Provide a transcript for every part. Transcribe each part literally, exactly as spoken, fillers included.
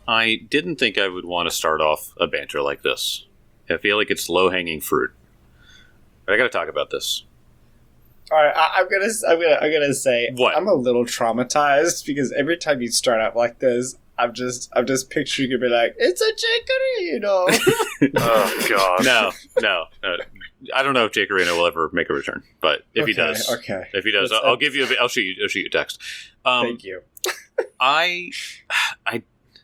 I didn't think I would want to start off a banter like this. I feel like it's low-hanging fruit. But I got to talk about this. All right, I, I'm gonna, I'm gonna, I'm gonna say, What? I'm a little traumatized because every time you start out like this, I'm just, I'm just picturing you be like, it's a chicory, you know. Oh god. No, no, no. I don't know if Jake Arena will ever make a return, but if okay, he does, okay. if he does, Let's- I'll, I'll give you. A, I'll shoot you. I'll shoot you a text. Um, Thank you. I, I,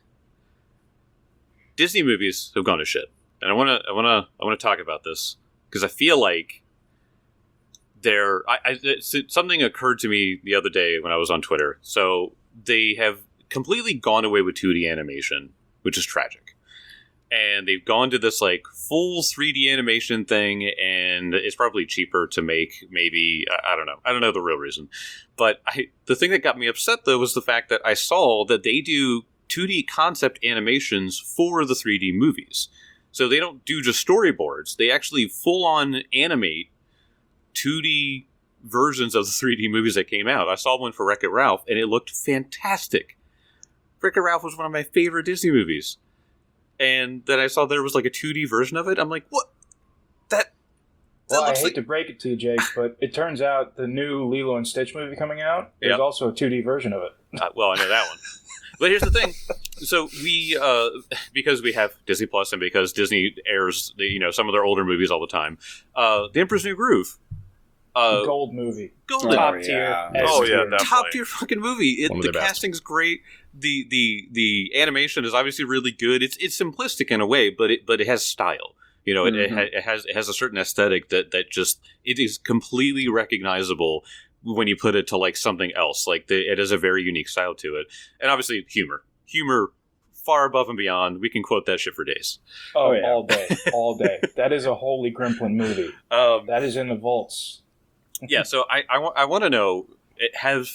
Disney movies have gone to shit, and I want to, I want to, I want to talk about this because I feel like they're. I, I it's, something occurred to me the other day when I was on Twitter. So they have completely gone away with two D animation, which is tragic, and they've gone to this like full three D animation thing, and it's probably cheaper to make. Maybe I, I don't know. I don't know the real reason, but I, the thing that got me upset though was the fact that I saw that they do two D concept animations for the three D movies. So they don't do just storyboards. They actually full on animate two D versions of the three D movies that came out. I saw one for Wreck-It Ralph, and it looked fantastic. Wreck-It Ralph was one of my favorite Disney movies. And then I saw there was like a two D version of it. I'm like, what? That, that Well, I looks hate like... to break it to you, Jake, but it turns out the new Lilo and Stitch movie coming out, there's Yep. also a two D version of it. Uh, well, I know that one. But here's the thing. So we, uh, because we have Disney Plus and because Disney airs, the, you know, some of their older movies all the time, uh, The Emperor's New Groove. Uh, Gold movie. Golden. Top Oh, tier. yeah. S Oh, yeah, tier. definitely. Top tier fucking movie. It, One of the the best. casting's great. The the the animation is obviously really good. It's it's simplistic in a way, but it but it has style. You know, it, it, Mhm. ha- it has it has a certain aesthetic that that just it is completely recognizable when you put it to like something else. Like the, it has a very unique style to it, and obviously humor, humor far above and beyond. We can quote that shit for days. Oh, Oh, yeah. all day. All day. That is a Holy Grimplin movie. Um, That is in the vaults. yeah, so I I, wa- I want to know it have.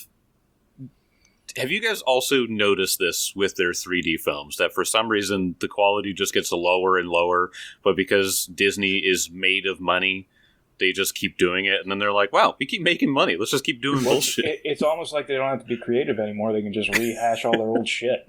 Have you guys also noticed this with their three D films, that for some reason the quality just gets lower and lower, but because Disney is made of money, they just keep doing it, and then they're like, wow, we keep making money, let's just keep doing Well, bullshit. it, it's almost like they don't have to be creative anymore. They can just rehash all their old shit.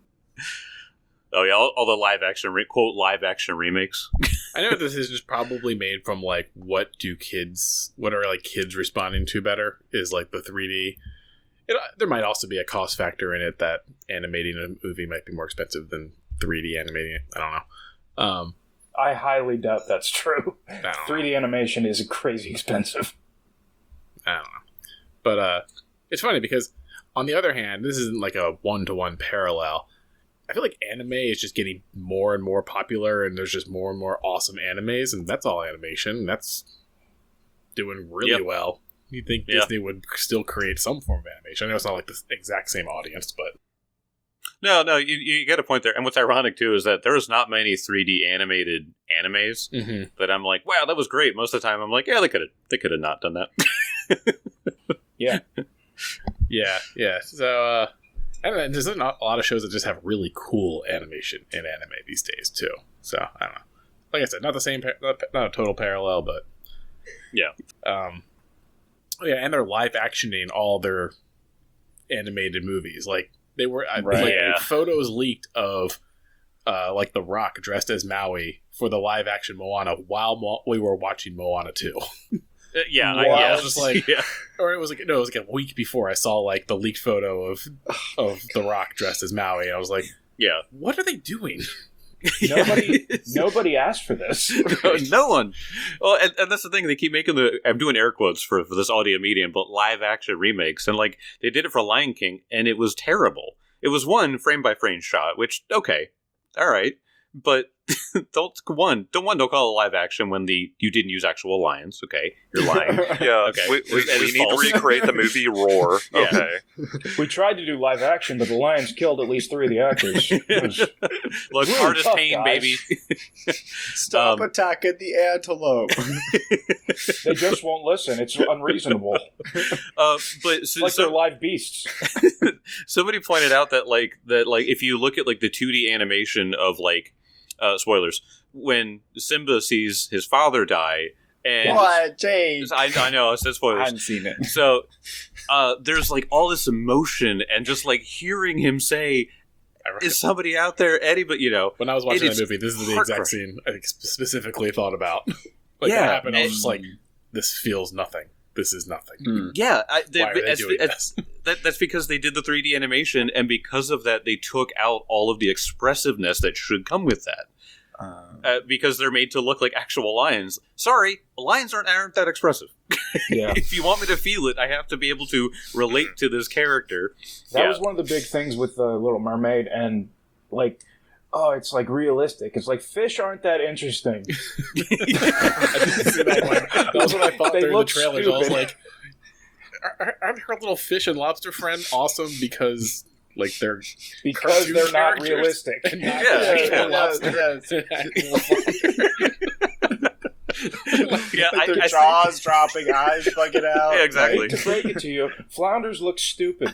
Oh yeah, all, all the live action, re- quote, live action remakes. I know this is just probably made from like what do kids, what are like kids responding to better is like the three D. It, there might also be a cost factor in it that animating a movie might be more expensive than three D animating it. I don't know. Um, I highly doubt that's true. I don't know. three D animation is crazy expensive. I don't know. But uh, it's funny because, on the other hand, this isn't like a one-to-one parallel. I feel like anime is just getting more and more popular, and there's just more and more awesome animes, and that's all animation, and that's doing really Yep. well. You'd think Yeah. Disney would still create some form of animation. I know it's not like the exact same audience, but No, no, you, you get a point there. And what's ironic too is that there's not many three D animated animes that I'm like, wow, that was great. Most of the time, I'm like, yeah, they could have, they could have not done that. Yeah. yeah, yeah. So, uh, I don't know, there's not a lot of shows that just have really cool animation in anime these days, too. So, I don't know. Like I said, not the same, par- not not a total parallel, but Yeah. Um, oh yeah, and they're live actioning all their animated movies. Like they were, I Right. like, Yeah. photos leaked of uh, like The Rock dressed as Maui for the live action Moana while Mo- we were watching Moana two. Uh, yeah, I, Wow. yeah. I was just like, yeah. or it was like no, it was like a week before I saw like the leaked photo of of The Rock dressed as Maui. I was like, yeah. what are they doing? Nobody, nobody asked for this. no, no one. Well, and, and that's the thing. They keep making the. I'm doing air quotes for, for this audio medium, but live action remakes, and like they did it for Lion King, and it was terrible. It was one frame by frame shot, which okay, all right, but don't one don't one don't call it live action when the you didn't use actual lions. Okay, you're lying. Yeah, Okay. we, we, That we is need false. to recreate the movie Roar. Yeah. Okay. We tried to do live action, but the lions killed at least three of the actors. It was- Look, Really hard as tough, pain, guys. baby. Stop Um, attacking the antelope. they just won't listen. It's unreasonable. Uh, but so, Like so- they're live beasts. somebody pointed out that like that like if you look at like the two D animation of like uh, spoilers when Simba sees his father die and What, James? I, I know I said I spoilers. haven't seen it. So uh, there's like all this emotion and just like hearing him say, I ever. is somebody out there, Eddie? But you know, When I was watching it that is movie, this is the exact scene I specifically thought about. Like, Yeah, it happened, I was and- just like, this feels nothing. This is nothing. Mm. yeah, I, the, Why are they that's, doing that's, this? that, that's because they did the three D animation, and because of that, they took out all of the expressiveness that should come with that. Uh, Uh, because they're made to look like actual lions. Sorry, lions aren't aren't that expressive. Yeah. If you want me to feel it, I have to be able to relate to this character. That Yeah. was one of the big things with the Little Mermaid, and like, oh, it's like realistic. It's like fish aren't that interesting. I didn't see that one. That was what I thought They during the look trailers. I was stupid. like, "Are- aren't her little fish and lobster friend awesome because like they're Because Cartoon they're not characters. realistic. and not Yeah, actual yeah, lobster? Yeah, like I, their I jaws dropping, eyes bugging out. Yeah, exactly. I hate to break it to you, flounders look stupid.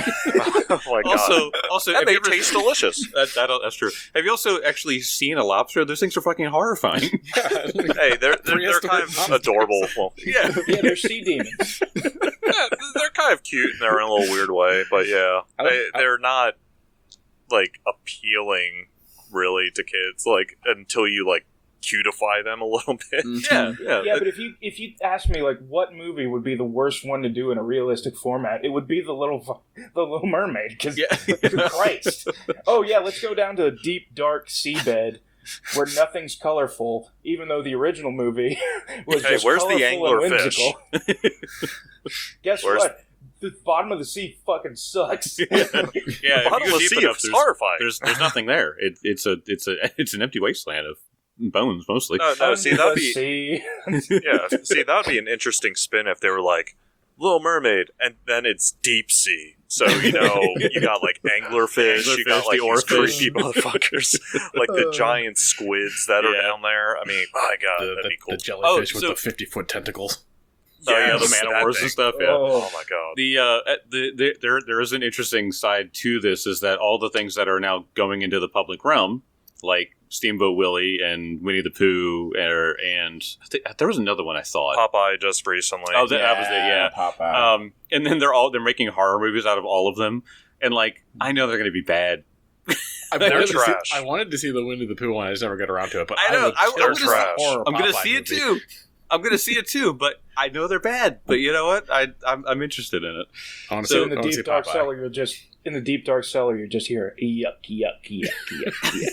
Oh my god. also, also, and have they you ever- taste delicious. That, that, that's true. Have you also actually seen a lobster? Those things are fucking horrifying. Hey, they're they're, they're Prehistoric kind of monsters. adorable. Well, yeah. Yeah, they're sea demons. yeah, they're kind of cute in their own little weird way, but yeah, I don't- they, they're not like appealing really to kids. Like until you like cutify them a little bit. Yeah, yeah. Yeah, but if you if you ask me like what movie would be the worst one to do in a realistic format, it would be the little Fu- the Little Mermaid. Because Yeah. Christ, oh yeah, let's go down to a deep dark seabed where nothing's colorful, even though the original movie was Hey, just where's the colorful and anglerfish? whimsical. Guess Where's- what? The bottom of the sea fucking sucks. Yeah, if you Bottom go of the deep sea enough, is there's, horrifying. there's there's nothing there. It, it's a it's a it's an empty wasteland of bones mostly. No, no. See, that'd The be sea. yeah. See, that would be an interesting spin if they were like Little Mermaid, and then it's deep sea. So you know, you got like anglerfish, you got Anglerfish, like the these oarfish. creepy motherfuckers, like the giant squids that are Yeah. down there. I mean, my god, the, that'd the, be cool. the jellyfish Oh, with so- the fifty foot tentacles. Oh, yeah, the Yes, man that wars thing. and stuff. Yeah. Oh. Oh my god. The uh, uh, the, the there there is an interesting side to this is that all the things that are now going into the public realm, like Steamboat Willie and Winnie the Pooh, er, and I think, there was another one I thought. Popeye just recently. Oh, that, that was it. Yeah. Popeye. Um, and then they're all they're making horror movies out of all of them, and like I know they're going to be bad. I They're wanted, to see, trash. I wanted to see the Winnie the Pooh one. I just never got around to it. But I know, would I- kill I'm for gonna- a horror I'm going to Popeye see it movie. too. I'm going to see it too, but I know they're bad. But you know what? I I'm, I'm interesed in it. I want to So see, in the I wanna see deep dark Popeye. cellar, you'll just in the deep dark cellar, you just hear yuck, yuck, yuck, yuck,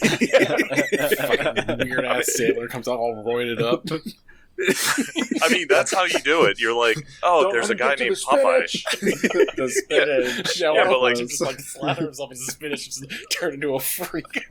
yuck. Fucking weird ass sailor comes out all roided up. I mean, that's how you do it. You're like, oh, Don't there's a let guy him get named to Popeye. spinach. the spinach. Yeah, Yeah, but, like- just like slather himself in spinach and just turn into a freak.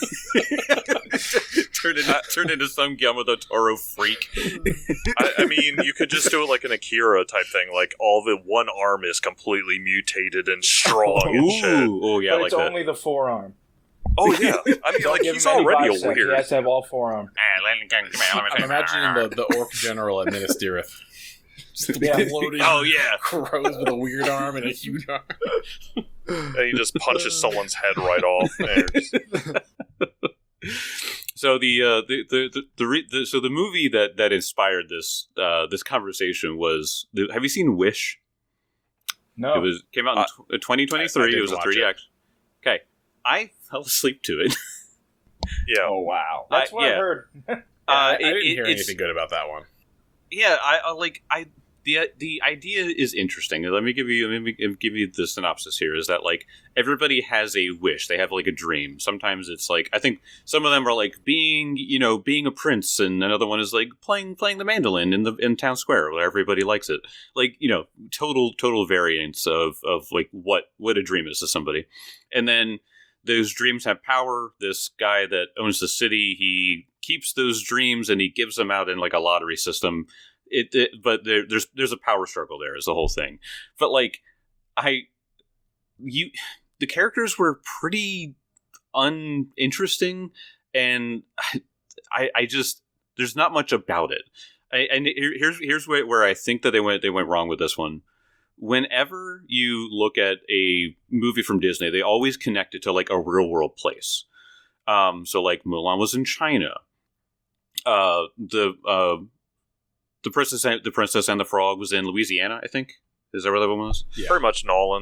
turn into turn into some Guillermo del Toro freak. I, I mean, you could just do it like an Akira type thing. Like all the one arm is completely mutated and strong and shit. Ooh, oh yeah, But I like it's that. only the forearm. Oh yeah, I mean, Don't like give he's him any already a bicep. He weird. has to have all forearm. I'm imagining the, the orc general at Minas Tirith. Just Yeah. floating Oh yeah. crows with a weird arm and a huge arm. And he just punches someone's head right off. And it's- So the uh, the the the, the, re- the so the movie that that inspired this uh, this conversation was the, have you seen Wish? No. It was came out in tw- uh, twenty I- I twenty-three. did It was a watch three D it. action. Okay, I fell asleep to it. yeah, Oh wow. That's I- what yeah. I heard. Uh, I, I it- didn't it- hear it's- anything good about that one. Yeah, I, I like I the the idea is interesting. Let me give you let me give you the synopsis here. Is that like everybody has a wish? They have like a dream. Sometimes it's like I think some of them are like being you know being a prince, and another one is like playing playing the mandolin in the in town square where everybody likes it. Like you know total total variance of of like what what a dream is to somebody, and then those dreams have power. This guy that owns the city, he keeps those dreams and he gives them out in like a lottery system. It, it but there, there's there's a power struggle there is the whole thing. But like I you the characters were pretty uninteresting, and I I just there's not much about it. I, and here, here's here's where, where I think that they went they went wrong with this one. Whenever you look at a movie from Disney, they always connect it to like a real world place. Um, so like Mulan was in China. Uh, the uh, the princess and, the princess and the frog was in Louisiana, I think. Is that where that one was? Yeah. pretty much Nolan's.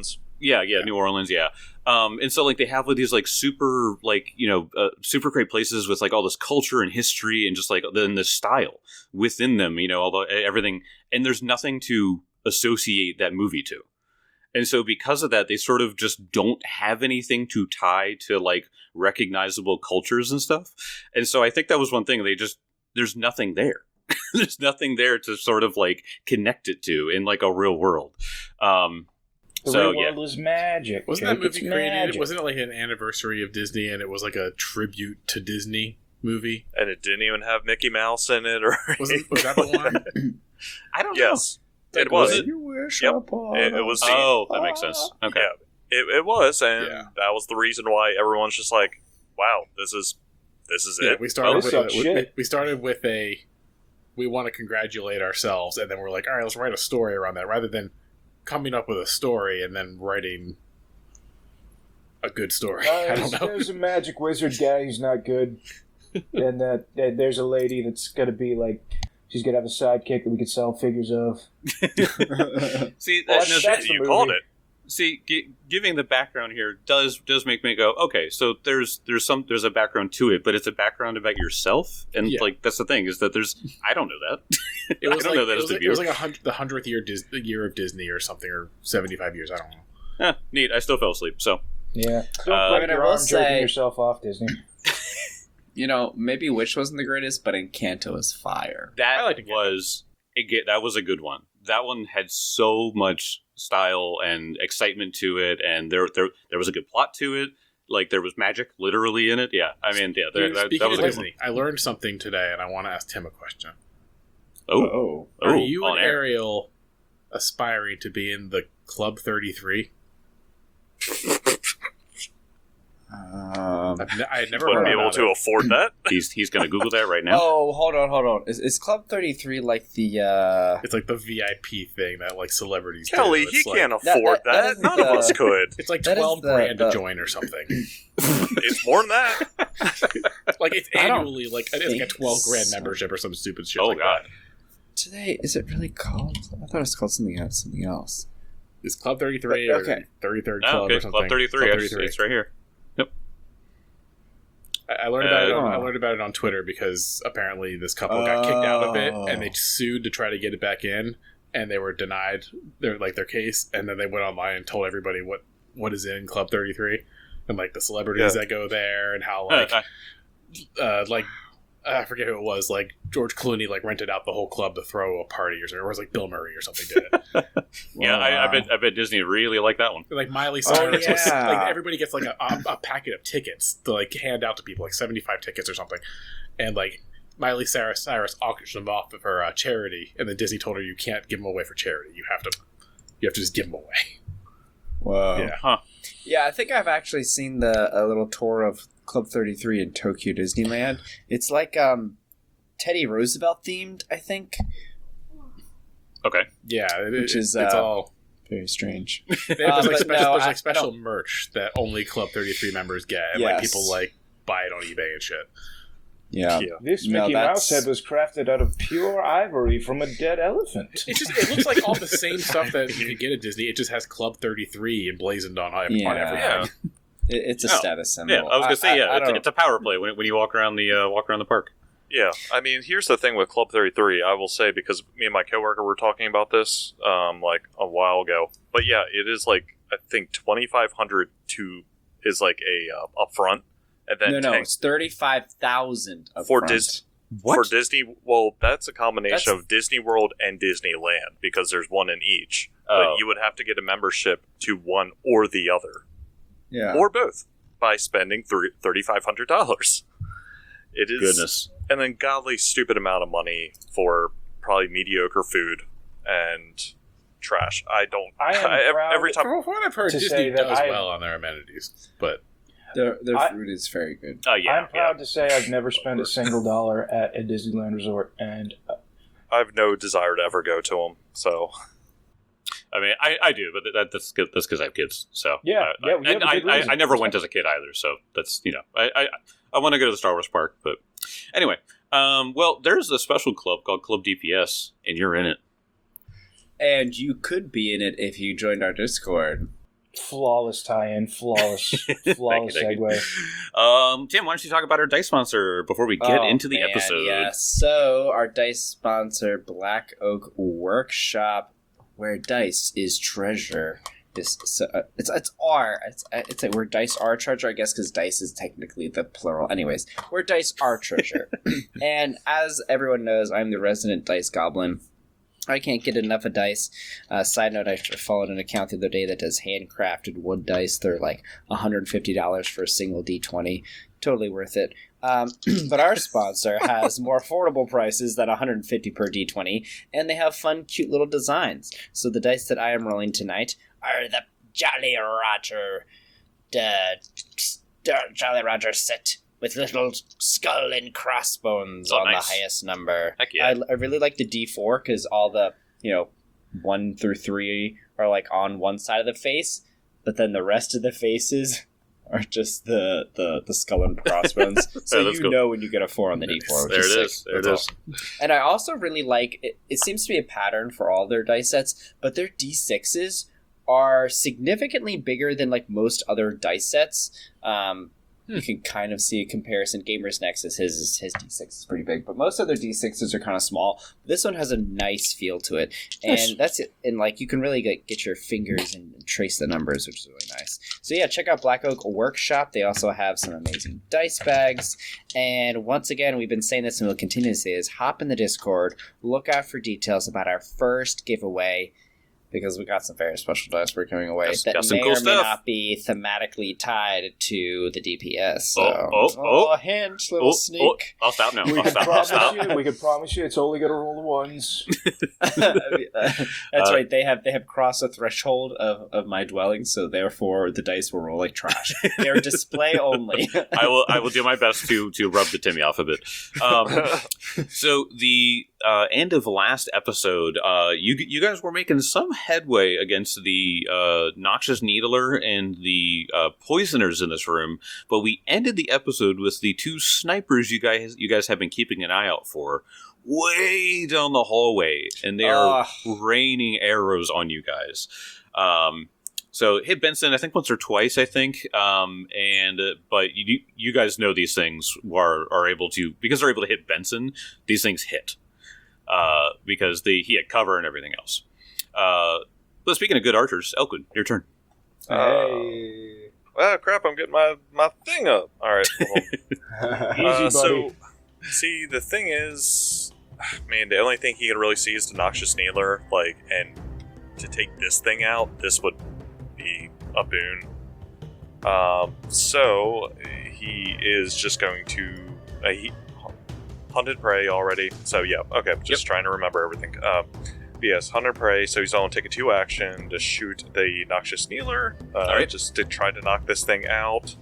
Yeah, yeah, New Orleans, yeah. Um, and so like they have like these like super like you know uh, super great places with like all this culture and history and just like then the style within them, you know, although everything, and there's nothing to associate that movie to. And so because of that, they sort of just don't have anything to tie to like recognizable cultures and stuff. And so I think that was one thing they just there's nothing there. There's nothing there to sort of like connect it to in like a real world. Um, The so real yeah, world is magic. Wasn't Jake. that It's movie created? magic. Wasn't it like an anniversary of Disney, and it was like a tribute to Disney movie? And it didn't even have Mickey Mouse in it, or Was, it, was that the one? I don't yes, it Was was. it? You wish Yep. upon It, it was. The, Oh, that makes sense. Okay. Yeah, it, it was, and Yeah. that was the reason why everyone's just like, "Wow, this is this is Yeah, it." we started This with sucks a, we, shit. we started with a we want to congratulate ourselves, and then we're like, all right, let's write a story around that, rather than coming up with a story and then writing a good story. Uh, I there's, don't know. there's a magic wizard guy who's not good, and that, that there's a lady that's gonna be like, she's gonna have a sidekick that we could sell figures of. See, Well, that, no, that's Shit, the you movie. called it. see, gi- giving the background here does does make me go, okay. So there's there's some there's a background to it, but it's a background about yourself, and Yeah. like that's the thing is that there's I don't know that. It I was don't like, know that it as was the like, it was viewer. like a hundred, the hundredth year Dis- year of Disney or something, or seventy-five years. I don't know. Eh, neat. I still fell asleep. So Yeah. Don't Uh, break I mean, I your will arm jerking say- yourself off, Disney. You know, maybe Wish wasn't the greatest, but Encanto is fire. that I like to get was a ge- that was a good one. That one had so much style and excitement to it, and there there there was a good plot to it. Like there was magic literally in it. Yeah, I mean, yeah, there, Dude, that, speaking that was a of good one. Disney, I learned something today, and I want to ask Tim a question. Oh, Oh. oh, Are you on and air. Ariel aspiring to be in the Club thirty-three? Um, I've ne- I had never Wouldn't heard be able about to it. afford that. He's he's gonna Google that right now. Oh, hold on, hold on. Is, is Club thirty-three like the, uh... It's like the V I P thing that like celebrities Kelly, do. he It's like, can't that- afford that- that. that is None of the- us could. It's like That is twelve the- grand the- to join or something. It's more than that. Like it's I don't annually like it's like a think twelve grand so. membership or some stupid shit. Oh like god. that. Today, is it really called? I thought it was called something else. Something else. It's Club thirty-three or Okay. thirty-third Oh, Club okay, or something. Club thirty-three. Club It's, it's right here. I I learned about it. On, Uh, I learned about it on Twitter because apparently this couple got kicked out of it, and they Oh. sued to try to get it back in, and they were denied their like their case. And then they went online and told everybody what what is in Club thirty-three, and like the celebrities Yeah. that go there, and how like uh, like uh, I forget who it was. Like George Clooney like rented out the whole club to throw a party or something, or it was like Bill Murray or something did it. yeah, I, I bet I bet Disney really liked that one. Like Miley Oh, Cyrus, was, yeah. like everybody gets like a, a, a packet of tickets to like hand out to people, like seventy-five tickets or something, and like Miley Cyrus, Cyrus auctioned them off for uh, charity, and then Disney told her you can't give them away for charity. You have to, you have to just give them away. Whoa. Yeah. Huh. Yeah, I think I've actually seen the a little tour of Club thirty-three in Tokyo Disneyland. It's like um, Teddy Roosevelt themed, I think. Okay. Yeah, it, Which it- is, it's uh, all. Very strange. There's Uh, like but special, no, there's I- like special I don't- merch that only Club thirty-three members get, and like Yes. people like buy it on eBay and shit. Yeah. Yeah. This No, Mickey that's- Mouse head was crafted out of pure ivory from a dead elephant. It just it looks like all the same stuff that you could get at Disney. It just has Club thirty-three emblazoned on, on Yeah. everything. Yeah. It, it's a Oh, status symbol. Yeah, I was gonna say yeah. I, I it's, don't- it's a power play when when you walk around the uh, walk around the park. Yeah, I mean, here's the thing with Club thirty-three. I will say, because me and my coworker were talking about this um, like a while ago. But yeah, it is like I think twenty-five hundred to is like a uh, upfront, and then no, no, ten it's thirty-five thousand for Dis- for Disney. Well, that's a combination That's- of Disney World and Disneyland because there's one in each. Oh. But you would have to get a membership to one or the other, Yeah. or both, by spending thirty-five hundred dollars. It is Goodness. an ungodly stupid amount of money for probably mediocre food and trash. I don't. I am I- proud every time. From what I've heard, to Disney say that does I- well on their amenities, but Their, their I- food is very good. Oh yeah. I'm proud yeah. to say I've never spent a single dollar at a Disneyland resort, and uh, I have no desire to ever go to them. So I mean, I, I do, but that, that's good. That's because I have kids. So Yeah, uh, yeah, you have and a I, good I, reason. I never went as a kid either. So that's you know, I I, I want to go to the Star Wars park, but anyway. Um, well, there's a special club called Club D P S, and you're in it. And you could be in it if you joined our Discord. Flawless tie-in, flawless, flawless Thank you, thank segue. Um, Tim, why don't you talk about our dice sponsor before we get Oh, into the man, episode? Yeah. So our dice sponsor, Black Oak Workshop, where dice is treasure. This so, uh, it's it's R. It's it's like where dice are treasure, I guess, because dice is technically the plural. Anyways, where dice are treasure. And as everyone knows, I'm the resident dice goblin. I can't get enough of dice. Uh, side note, I followed an account the other day that does handcrafted wood dice. They're like one hundred fifty dollars for a single D twenty. Totally worth it. Um, but our sponsor has more affordable prices than one hundred fifty dollars per D twenty, and they have fun, cute little designs. So the dice that I am rolling tonight are the Jolly Roger, the Jolly Roger set with little skull and crossbones Oh, on nice. the highest number. Heck yeah. I, I really like the D four because all the, you know, one through three are like on one side of the face, but then the rest of the faces are just the, the, the skull and crossbones. So Oh, that's you cool. know when you get a four on the D four. Which There is it sick. is. There it That's is. awesome. And I also really like, it, it seems to be a pattern for all their dice sets, but their D sixes are significantly bigger than like most other dice sets. Um, You can kind of see a comparison. Gamers Nexus, his his D six is pretty big, but most other D sixes are kind of small. This one has a nice feel to it, and Nice. that's it. And like you can really get, get your fingers and trace the numbers, which is really nice. So yeah, check out Black Oak Workshop. They also have some amazing dice bags. And once again, we've been saying this, and we'll continue to say this: hop in the Discord, look out for details about our first giveaway. Because we got some very special dice we're giving away Got- that got some may cool or may stuff. not be thematically tied to the D P S. So. Oh, oh, oh. a hint, little Oh, sneak. oh, I'll stop now. We I'll could stop. I'll promise stop. you. We could promise you. It's only going to roll the ones. That's Uh, right. They have they have crossed a threshold of, of my dwelling, so therefore the dice will roll like trash. They're display only. I will. I will do my best to to rub the Timmy off a bit. Um, so the uh, end of last episode, uh, you you guys were making some headway against the uh, Noxious Needler and the uh, Poisoners in this room, but we ended the episode with the two snipers you guys you guys have been keeping an eye out for, way down the hallway, and they are Ugh. raining arrows on you guys. Um, So hit Benson, I think once or twice, I think. Um, and uh, but you you guys know these things are are able to, because they're able to hit Benson. These things hit uh, because they he had cover and everything else. Uh, but speaking of good archers, Elkwood, your turn. Hey. Ah, crap! I'm getting my, my thing up. All right. hold on. Easy, Uh, buddy. so, see, the thing is, man, the only thing he can really see is the Noxious Needler. Like, and to take this thing out, this would be a boon. Um, so he is just going to uh, he hunted prey already. So yeah, okay. Just trying to remember everything. Um, but yes, hunted prey. So he's only taking two action to shoot the Noxious Needler. Uh, Alright. Just to try to knock this thing out.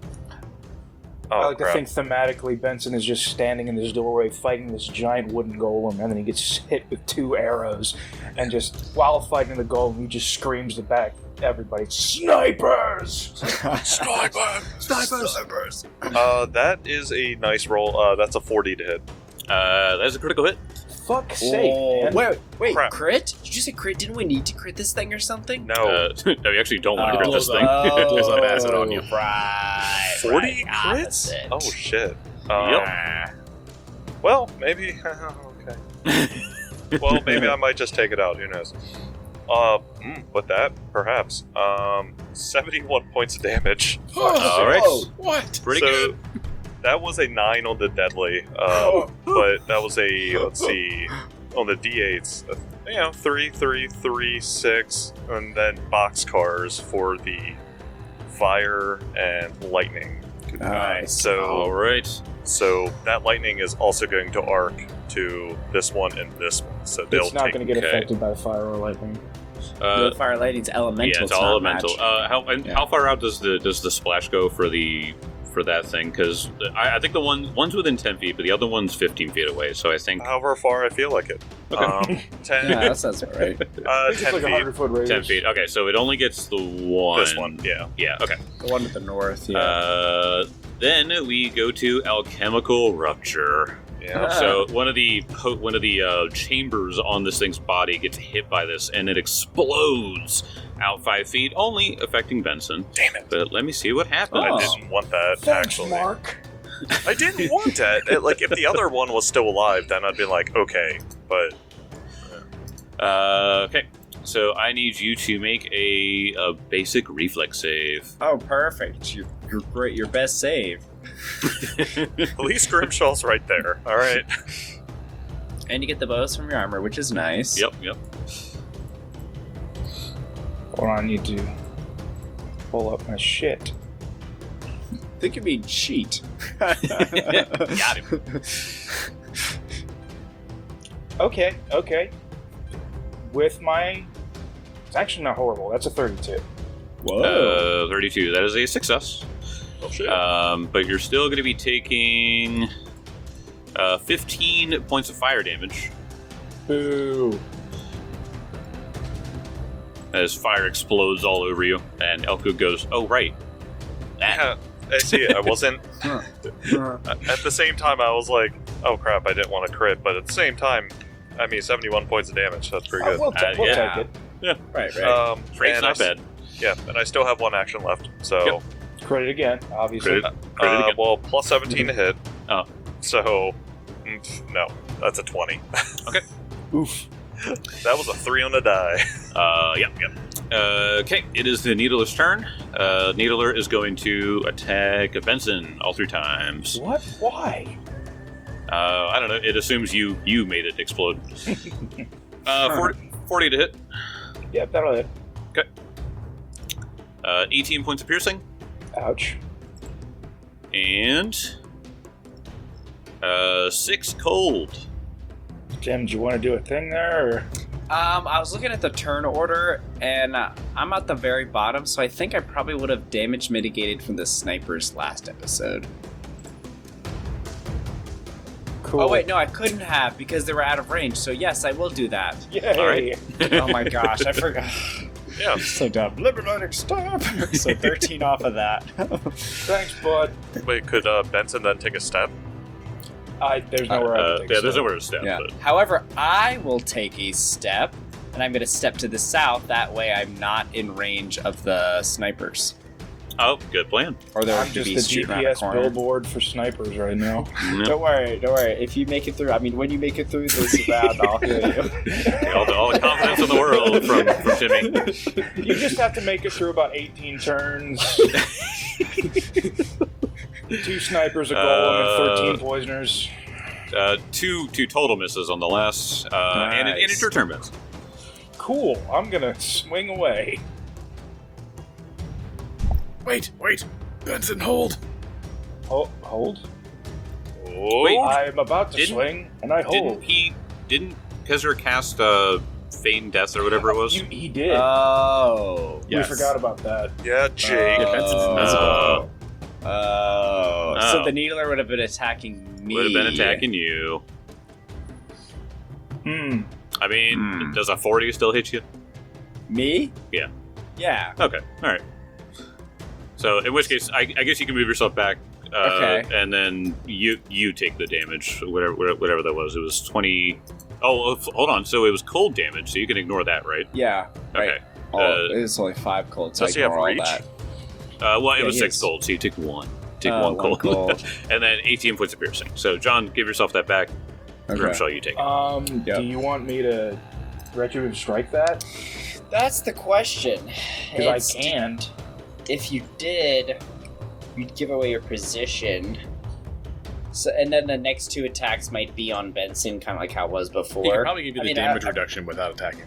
Oh, I like crap. to think thematically Benson is just standing in this doorway fighting this giant wooden golem, and then he gets hit with two arrows, and just while fighting the golem, he just screams to back everybody, "Snipers! Sniper! Snipers! Uh, that is a nice roll. Uh, that's a forty to hit. Uh, that's a critical hit. Fuck's sake, Oh, man. wait, wait, Crap. crit? Did you say crit? Didn't we need to crit this thing or something? No. Uh, no, you actually don't want to Oh, crit this blows thing. up. Blows up acid on you. Right. forty right, crits? opposite. Oh, shit. Uh, Well, maybe. Okay. Well, maybe I might just take it out. Who knows? Uh, mm, with that, perhaps. Um, seventy-one points of damage. All right. What? Pretty So, good. That was a nine on the deadly. Um, but that was a, let's see, on the D eights, uh, you know, three, three, three, six, and then boxcars for the fire and lightning. Nice. So, All right. so that lightning is also going to arc to this one and this one. So they'll It's not take. going to get okay. affected by the fire or lightning. Uh, the fire lighting's elemental. yeah, it's not all elemental. magic. Uh, how and Yeah. how far out does the does the splash go for the for that thing? Because I, I think the one one's within ten feet, but the other one's fifteen feet away. So I think However far I feel like it. Okay. Um, ten. Yeah, that sounds all right. Uh, It's ten like a feet. hundred foot radius. ten feet. Okay, so it only gets the one. This one, yeah. Yeah. Okay. The one to the north, yeah. Uh, then we go to alchemical rupture. Yeah. So one of the po- one of the uh, chambers on this thing's body gets hit by this, and it explodes out five feet, only affecting Benson. Damn it. But let me see what happens. I Oh. didn't want that, Thanks, actually. Mark. I didn't want that. It- like, if the other one was still alive, then I'd be like, okay. But Uh, okay, so I need you to make a, a basic reflex save. Oh, perfect. You're, you're great. Your best save. at least Grimshaw's right there. All right. And you get the bonus from your armor, which is nice. Yep, yep. Hold on, I need to pull up my shit. I think you mean cheat. Got him. Okay, okay. With my... It's actually not horrible. That's a thirty-two. Whoa. Uh, thirty-two. That is a success. Oh, shit. Um, but you're still going to be taking uh, fifteen points of fire damage Boo. as fire explodes all over you. And Elko goes, "Oh right, that." Yeah, I see it. I wasn't. At the same time, I was like, oh crap, I didn't want to crit. But at the same time, I mean, seventy-one points of damage. That's pretty Oh, good. we'll, ta- Uh, we'll yeah. take it. Right, right. Um, Trade's and I not s- bad. Yeah, and I still have one action left. So, Yep. Crit it again, obviously. Crit, crit it uh, again. well, plus seventeen to hit. Oh. So, mm, no, that's a twenty. Oof. That was a three on the die. Uh, yep, yep. Uh, okay, it is the Needler's turn. Uh, Needler is going to attack Benson all three times. What? Why? Uh, I don't know. It assumes you you made it explode. uh, forty, forty to hit. Yep, that'll hit. Uh, eighteen points of piercing. Ouch. And uh, six cold. Jim, do you want to do a thing there? Or? Um, I was looking at the turn order, and uh, I'm at the very bottom, so I think I probably would have damage mitigated from the snipers last episode. Cool. Oh wait, no, I couldn't have because they were out of range. So yes, I will do that. Yay. All right. Oh my gosh, I forgot. Yeah. So dumb. Liberating stop. So thirteen off of that. Thanks, bud. Wait, could uh, Benson then take a step? I, there's nowhere I Uh, can take yeah, a there's step. nowhere to step. Yeah. But However, I will take a step, and I'm going to step to the south. That way, I'm not in range of the snipers, oh, good plan. or there I'm would just be the shooting G around P the S corner. billboard for snipers right now. Yep. Don't worry, don't worry. If you make it through, I mean, when you make it through this round, I'll heal you. all, the, all the confidence in the world from, from Timmy. You just have to make it through about eighteen turns. Two snipers, a golem, and Uh, thirteen poisoners. Uh, two two total misses on the last, uh, and, it, and it's your turn, Benson. Cool. I'm gonna swing away. Wait, wait. Benson, hold. Hold. Hold. Oh, Wait. I'm about to Didn't- swing, and I Didn't hold. he? Didn't Kezra cast uh, Feign Death or whatever it was? You, he did. Oh. Yes. We forgot about that. yeah, Jake. Yeah, Benson's Oh. invisible. Oh. Oh. So the needler would have been attacking me. Would have been attacking you. Hmm. I mean, Hmm. does a forty still hit you? Me? Yeah. Yeah. Okay, all right. So in which case, I, I guess you can move yourself back, uh, Okay. and then you you take the damage, whatever whatever that was. It was twenty. Oh, f- hold on. So it was cold damage, so you can ignore that, right? Yeah. Right. Okay. Oh, Uh, it was only five cold, so I does he have ignore all reach? that. Uh, well, it Yeah, was he six is. cold, so you take one. Take Uh, one one cold, cold. and then eighteen points of piercing. So John, give yourself that back. Okay. Grimshaw, you take it. Um. Yep. Do you want me to retributive strike that? That's the question. Because I can't. If you did, you'd give away your position. So, and then the next two attacks might be on Benson, kind of like how it was before. He can probably give you I the mean, damage I- I- reduction without attacking.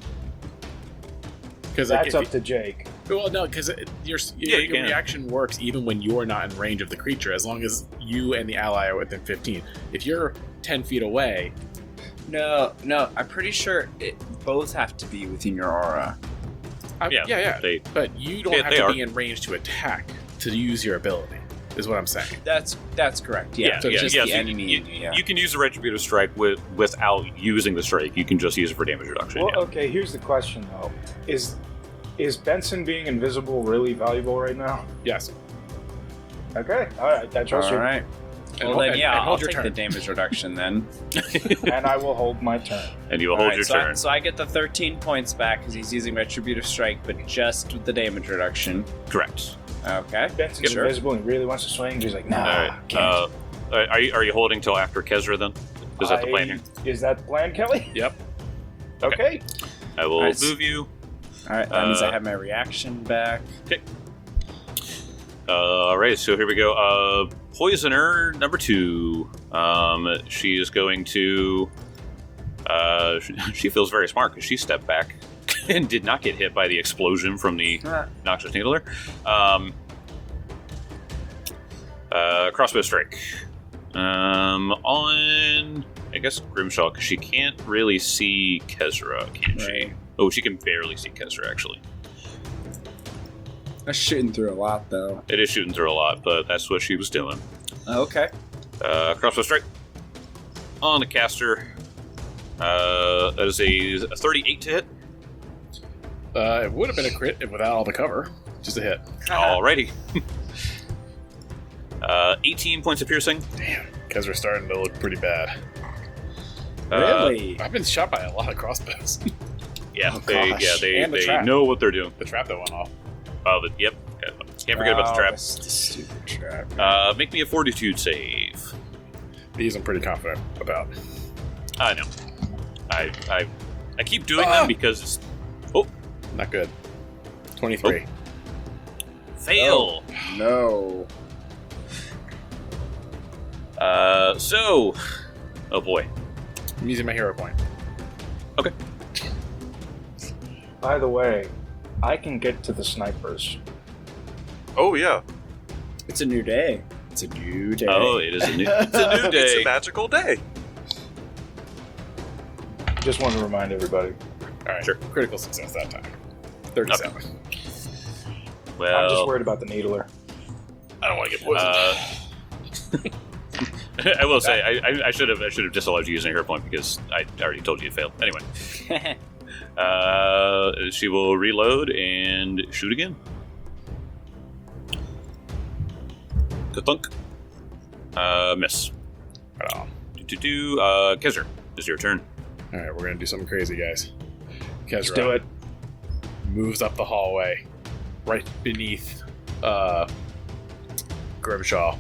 Because like, That's if up to Jake. you, well, no, because your Yeah, your, you your can. reaction works even when you are not in range of the creature, as long as you and the ally are within fifteen. If you're ten feet away, No, no, I'm pretty sure it both have to be within your aura. I, Yeah, yeah, yeah, they- but you don't Yeah, have they to are. be in range to attack to use your ability. Is what I'm saying. That's that's correct. Yeah, Yeah, so yeah, just yeah, the so you- enemy. you, yeah. you can use the retributive strike with, without using the strike. You can just use it for damage reduction. Well, yeah. okay. Here's the question though: Is is Benson being invisible really valuable right now? Yes. Okay. All right. I trust all you. right. Well, hold- then, and- yeah, and I'll hold your take turn. the damage reduction then. And I will hold my turn. And you will hold Alright, your so turn. I, so I get the thirteen points back because he's using Retributive Strike, but just with the damage reduction. Correct. Okay. Benson's Sure. invisible and he really wants to swing. He's like, nah, All right. can't. Uh, are you are you holding till after Kezra then? Is that the plan here? I- Is that the plan, Kelly? Yep. Okay. I will Nice. move you. Alright, that means Uh, I have my reaction back. Uh, all right, so here we go. Uh, Poisoner number two. Um, she is going to. Uh, she, she feels very smart because she stepped back and did not get hit by the explosion from the Noxious Needler. Um, uh, crossbow strike. Um, on I guess Grimshaw because she can't really see Kezra, can she? Right. Oh, she can barely see Kezra actually. That's shooting through a lot, though. It is shooting through a lot, but that's what she was doing. Okay. Uh, crossbow strike on the caster. Uh, that is a, a thirty-eight to hit. Uh, it would have been a crit if without all the cover. Just a hit. Alrighty. uh, eighteen points of piercing. Because we're starting to look pretty bad. Uh, Really? I've been shot by a lot of crossbows. yeah, Oh, they gosh. yeah they, And the they trap. know what they're doing. the trap that went off. Oh, the, yep. Can't forget about the Oh, trap. that's the stupid trap. Uh, make me a fortitude save. These I'm pretty confident about. I know. I I I keep doing Ah! them because it's Not good. twenty-three. fail. No. Uh, so, oh boy. I'm using my hero point. By the way, I can get to the snipers. Oh yeah, It's a new day. It's a new day. Oh, it is a new, it's a new it's day. a magical day. Just want to remind everybody. All right. Sure. Critical success that time. thirty-seven. I'm just Well, worried about the needler. I don't want to get poisoned. uh, I will say I, I, I should have I should have disallowed you using her point because I already told you it failed. Anyway, uh, she will reload and shoot again. Ka-thunk. Uh, miss. Right on. Do do do. Uh, Kezra, it's your turn. All right, we're gonna do something crazy, guys. Kezra Let's do it. moves up the hallway, right beneath uh, Grimshaw,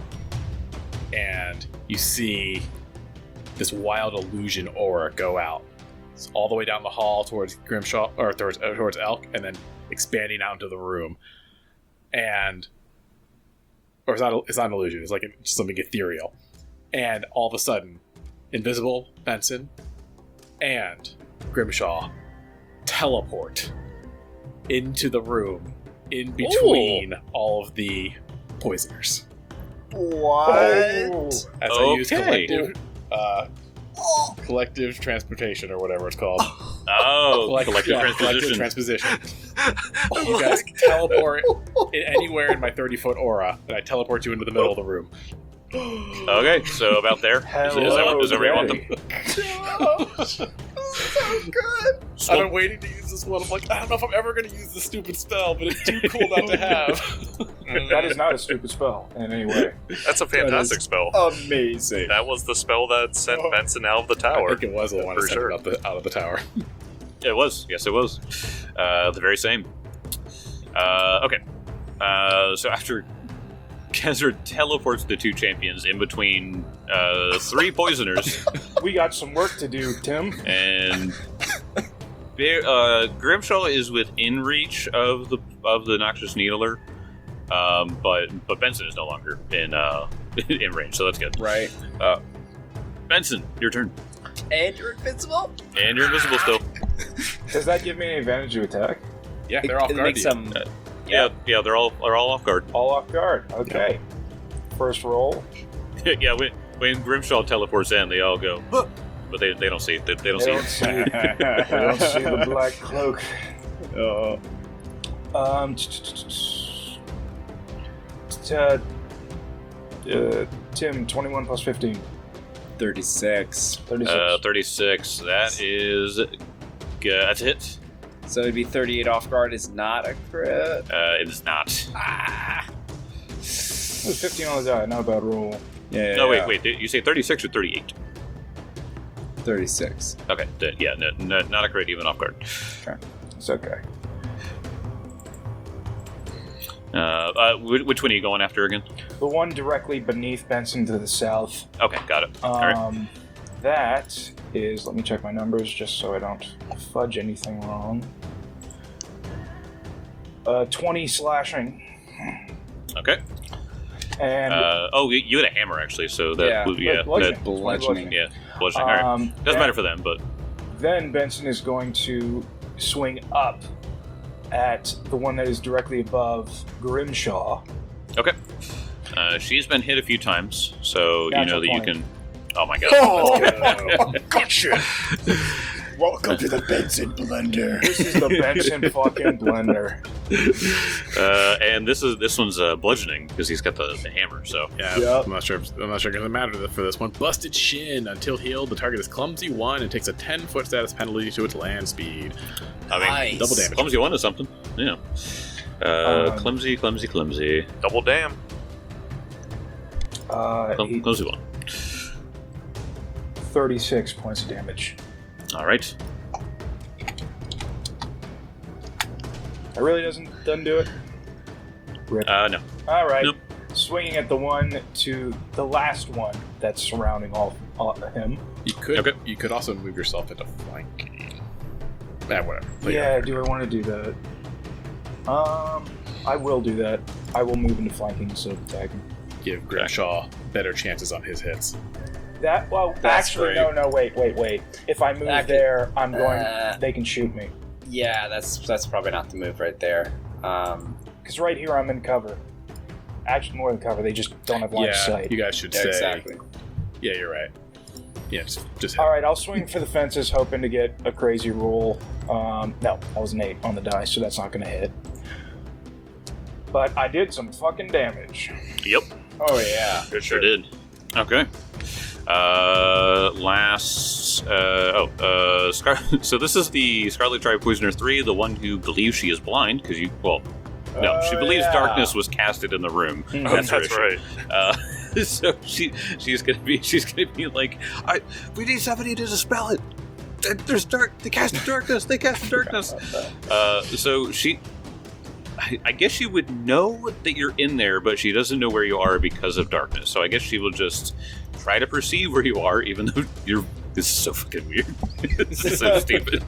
and you see this wild illusion aura go out. It's all the way down the hall towards Grimshaw, or towards uh, towards Elk, and then expanding out into the room. And or it's not it's not an illusion. It's like just something ethereal. And all of a sudden, Invisible, Benson, and Grimshaw teleport into the room in between all of the poisoners. What? As I use Okay. collective, uh, collective transportation or whatever it's called. Oh, Collect- collective yeah, collective transposition. transposition. You guys teleport in anywhere in my thirty-foot aura, and I teleport you into the middle of the room. Okay, so about there. Is, is that, is that where you want them? So good. I've been waiting to use this one. I'm like, I don't know if I'm ever going to use this stupid spell, but it's too cool not to have. That is not a stupid spell in any way. That's a fantastic spell. Amazing. That was the spell that sent Oh. Benson out of the I tower. think it was the one that For sent sure. it out, the, out of the tower. It was. Yes, it was. Uh, the very same. Uh, okay. Uh, so after Kezra teleports the two champions in between uh, three poisoners, We got some work to do, Tim. and Bear- uh, Grimshaw is within reach of the of the Noxious Needler, um, but but Benson is no longer in uh, in range, so that's good. Right. Benson, your turn, And you're invincible. and you're invisible still. Does that give me an advantage to attack? Yeah, they're off it guard. makes to you. them. Yeah, yeah, they're all they're all off guard. All off guard. Okay. First roll. Yeah, when when Grimshaw teleports in, they all go, "Huh," but they, they don't see they, they don't They see don't it. see, they don't see the black cloak. Oh. Um. t- t- t- t- t- uh, uh, Tim, twenty-one plus fifteen. thirty-six. thirty-six. Uh, thirty-six. That is good. That's a hit. So it'd be thirty-eight off guard is not a crit. Uh, it is not. Ah. It was fifteen on the die, not a bad roll. Yeah. No, yeah. wait, wait. Did you say thirty-six or thirty-eight? thirty-six. Okay, th- yeah, no, no, not a crit even off guard. It's okay. Uh, uh, wh- which one are you going after again? The one directly beneath Benson to the south. Okay, got it. Um, All right. That is, let me check my numbers just so I don't fudge anything wrong. Uh, twenty slashing. Okay. And Uh, oh, you- you had a hammer actually, so that Yeah, yeah, yeah, bludgeoning. that, Bludgeoning. yeah, bludgeoning. All right, um, doesn't then, matter for them, but then Benson is going to swing up at the one that is directly above Grimshaw. okay. Uh, she's been hit a few times, so you know Natural that you twenty. can. Oh my god! Oh, gotcha. Welcome to the Benson blender. This is the Benson fucking blender. Uh, and this is this one's uh, bludgeoning because he's got the, the hammer. So Yeah, Yep. I'm not sure. If, I'm not sure it's gonna matter for this one. Busted shin. Until healed, the target is clumsy one and takes a ten foot status penalty to its land speed. I mean, Nice. Double damage. clumsy one is something. Yeah. Uh, Um, clumsy, clumsy, clumsy. Double damn. Uh, Clum- eight- clumsy one. thirty-six points of damage. All right. That really doesn't doesn't do it. Rip. Uh, no. All right. Nope. Swinging at the one to the last one that's surrounding all, all him. You could. Okay. You could also move yourself into flanking. Yeah, whatever. Play yeah, your- do I want to do that? Um, I will do that. I will move into flanking so attack him. Give Grimshaw better chances on his hits. That well, That's actually, great. no, no, wait, wait, wait. If I move That could- there, I'm going. Uh, they can shoot me Yeah, that's that's probably not the move right there. Um, because right here I'm in cover. Actually, more than cover. They just don't have line yeah, of sight. you guys should yeah, say. exactly. Yeah, you're right. Yeah, just just hit. All right, I'll swing for the fences, hoping to get a crazy roll. Um, no, that was an eight on the die, so that's not going to hit. But I did some fucking damage. Yep. Oh yeah. Sure, sure did. Okay. Uh, last. Uh, oh, uh, Scar- so this is the Scarlet Tribe Poisoner three, the one who believes she is blind because you. Well, no, she Oh, believes yeah. darkness was casted in the room. Mhm. That's, her That's issue. right. Uh, so she she's gonna be she's gonna be like, I we need somebody to dispel it. There- There's dark. They cast darkness. They cast darkness. Uh, so she. I, I guess she would know that you're in there, but she doesn't know where you are because of darkness. So I guess she will just try to perceive where you are, even though you're. This is so fucking weird. This is so stupid.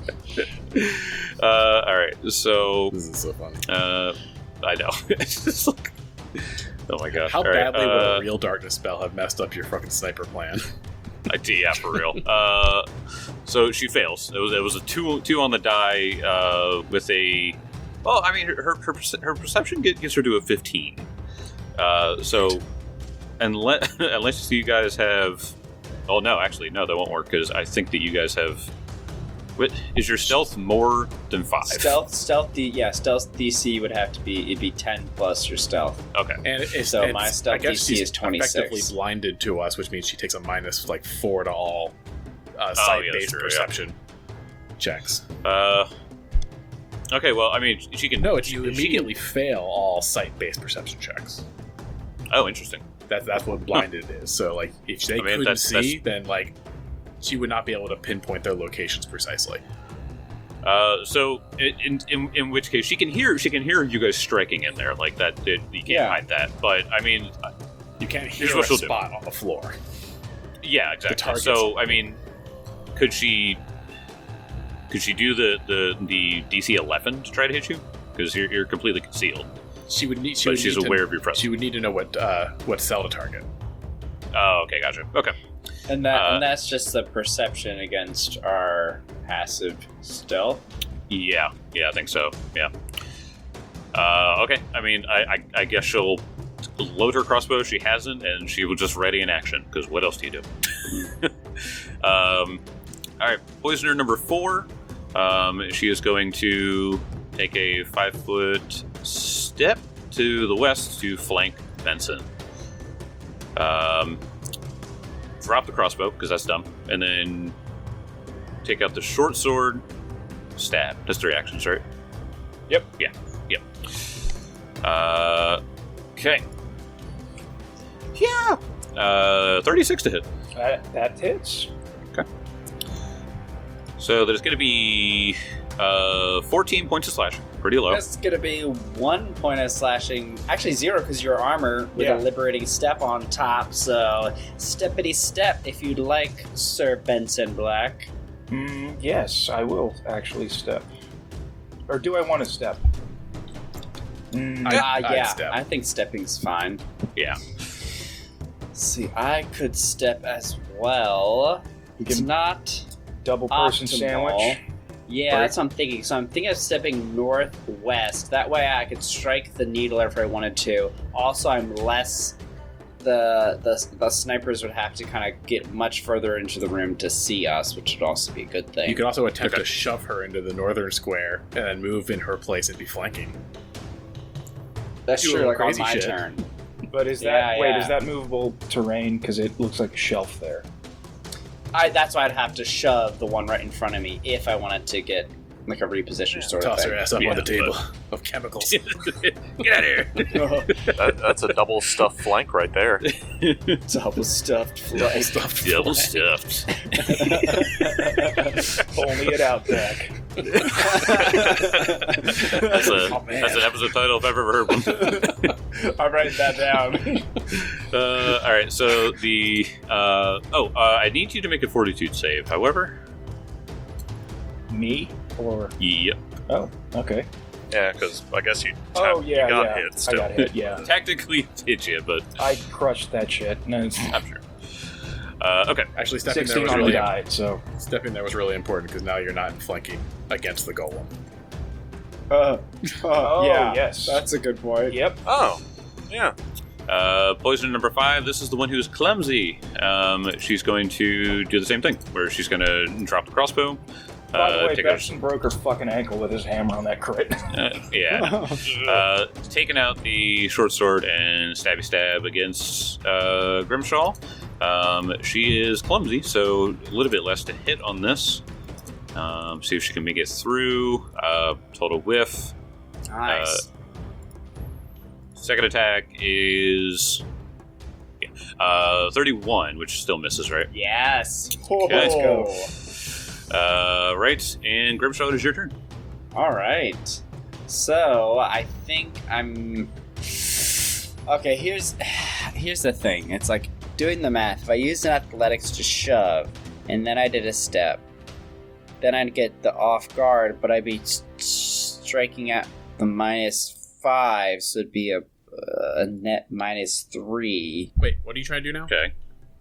uh, all right, so This is so funny. uh, I know. It's just like, oh my gosh! How All right, badly would uh, a real darkness spell have messed up your fucking sniper plan? I d- yeah, for real. Uh, so she fails. It was it was a two two on the die uh, with a. Well, I mean, her her, her, perce- her perception get, gets her to a fifteen. Uh, so unless unless you guys have, oh no, actually no, that won't work because I think that you guys have. What is your stealth more than five? Stealth, stealth, D, yeah, stealth D C would have to be it'd be ten plus your stealth. Okay. And it's, So it's, my stealth I guess D C she's is twenty-six. effectively blinded to us, which means she takes a minus like four to all uh, Oh, yeah, that's sight-based true, yeah. perception checks. Uh. Okay. Well, I mean, she can. No, it's she- you she- immediately fail all sight-based perception checks. Oh, interesting. That's that's what blinded is. So like, if they I mean, couldn't that's- see, then like, she would not be able to pinpoint their locations precisely. Uh, so in, in in which case she can hear she can hear you guys striking in there like that. It, you can't Yeah. hide that. But I mean, You can't Here's hear what a she'll do. spot on the floor. yeah, exactly. targets. So I mean, could she could she do the the, the D C eleven to try to hit you? Because you're, you're completely concealed, She would need. She but would she's need aware to, of your presence. She would need to know what uh, what cell to target. Oh, okay, gotcha. Okay. And that Uh, and that's just the perception against our passive stealth. Yeah, yeah, I think so. Yeah. Uh, okay. I mean, I, I, I guess she'll load her crossbow. She hasn't, and she will just ready in action. Because what else do you do? um, all right, poisoner number four. Um, she is going to take a five foot step to the west to flank Benson. Um, drop the crossbow because that's dumb, and then take out the short sword. Stab. That's three actions, right? Yep. Yeah. Yep. Uh, okay. Yeah. Uh, thirty-six to hit. That, that hits. So there's going to be uh, fourteen points of slashing. Pretty low. That's gonna be one point of slashing. Actually, zero because your armor with Yeah. a liberating step on top. So, steppity step if you'd like, Sir Benson Black. Mm, yes, I will actually step. Or do I want to step? Mm, I- Ah, I'd yeah, step. I think stepping's fine. Yeah. Let's see, I could step as well. We It's can not double person optimal. sandwich. Yeah, Right. that's what I'm thinking. So I'm thinking of stepping northwest. That way I could strike the needle if I wanted to. Also, I'm less. The the, the snipers would have to kind of get much further into the room to see us, which would also be a good thing. You could also attempt Okay. to shove her into the northern square and then move in her place and be flanking. That's do a true, like on crazy my shit. turn. But is that Yeah, wait? yeah. Is that movable terrain? Because it looks like a shelf there. I that's why I'd have to shove the one right in front of me if I wanted to get like a reposition sort of Toss thing. her ass up Yeah, on the table of chemicals. Get out of here! That, that's a double stuffed flank right there. Double stuffed flank. Stuffed Double flank. stuffed. Only at Outback. That's, a, Oh, man. that's an episode title if I've ever heard one. I'm writing that down. Uh, all right, so the uh, oh, uh, I need you to make a fortitude save. However, Me or yep, oh, okay. Yeah, because I guess you, Oh you yeah, got yeah. hit I still. got hit. Yeah, technically hit you, but I crushed that shit. No, it's I'm sure. Uh, okay, Actually, stepping there sixteen was on the really die. So stepping there was really important because now you're not flanking against the golem. Uh, oh yeah, yes, that's a good point. yep. Oh, yeah. uh, poison number five. This is the one who's clumsy. Um, she's going to do the same thing, where she's going to drop the crossbow. By the Uh, way, take out, Benson broke her fucking ankle with his hammer on that crit. uh, yeah, uh, taking out the short sword and stabby stab against uh, Grimshaw. Um, she is clumsy, so a little bit less to hit on this. Um, see if she can make it through. Uh, total whiff. Nice. Second attack is yeah, uh, thirty-one, which still misses, right? yes. Okay. Let's go. Uh, right, and Grimshaw, it is your turn. All right. So I think I'm. Okay, here's here's the thing. It's like doing the math. If I used an athletics to shove, and then I did a step, then I'd get the off guard, but I'd be s- striking at the minus five, so it'd be a, a net minus three. Wait, what are you trying to do now? Okay.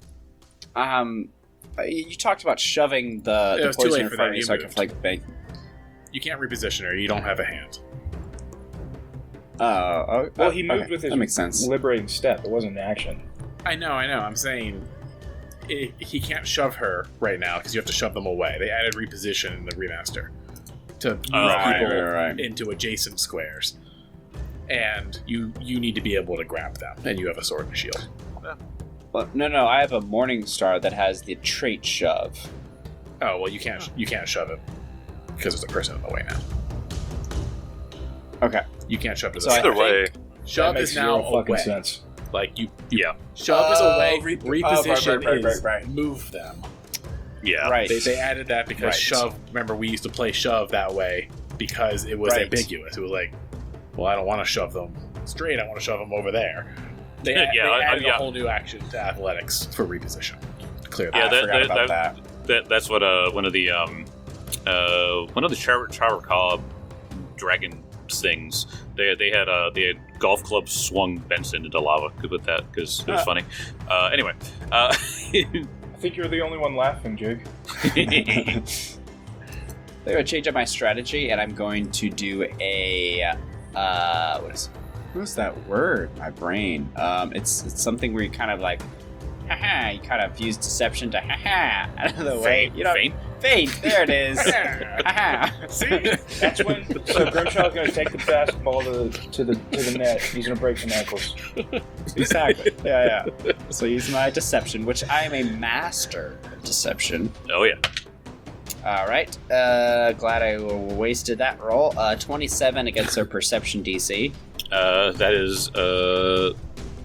Um, you talked about shoving the, It the was too poison late in for front that, of me, you so I can moved. like bank. You can't reposition her. You don't have a hand. Oh, oh, Well, he moved okay. with his That makes sense. liberating step. It wasn't an action. I know, I know. I'm saying i he can't shove her right now because you have to shove them away. They added reposition in the remaster to move Oh, right, people right, right. into adjacent squares, and you you need to be able to grab them, and you have a sword and a shield. Well, no, no, I have a Morning Star that has the trait shove. Oh well, you can't you can't shove it because there's a person in the way now. Okay. You can't shove to the So I side. Either way, Shove that makes is now zero fucking away. sense. Like you, Yeah. shove is Oh, away. re- reposition oh, right, right, right, is right, right. move them. Yeah. Right. They, they added that because Right. shove. Remember, we used to play shove that way because it was Right. ambiguous. It was like, well, I don't want to shove them straight. I want to shove them over there. They, Yeah, they I- I- added yeah. a whole new action to athletics for reposition. To clear that. Yeah, I that- forgot that- about that- that. That, that's what uh, one of the um, uh, one of the Char- Charcob dragon things. They they had uh, they had golf clubs swung Benson into lava with that because it was Ah. funny. Uh, anyway, uh, I think you're the only one laughing, Jig. I'm going to change up my strategy, and I'm going to do a uh, what is what's that word? My brain. Um, it's it's something where you kind of like, haha. You kind of use deception to haha out of the way. You know, Faint. Feint. There it is. Haha. See, That's when. So Grimshaw's going to take the basketball to the to the to the net. He's going to break some ankles. Exactly. Yeah, yeah. So use my deception, which I am a master of deception. Oh yeah. All right. Uh, glad I wasted that roll. Uh, twenty-seven against their perception D C. Uh, that is uh,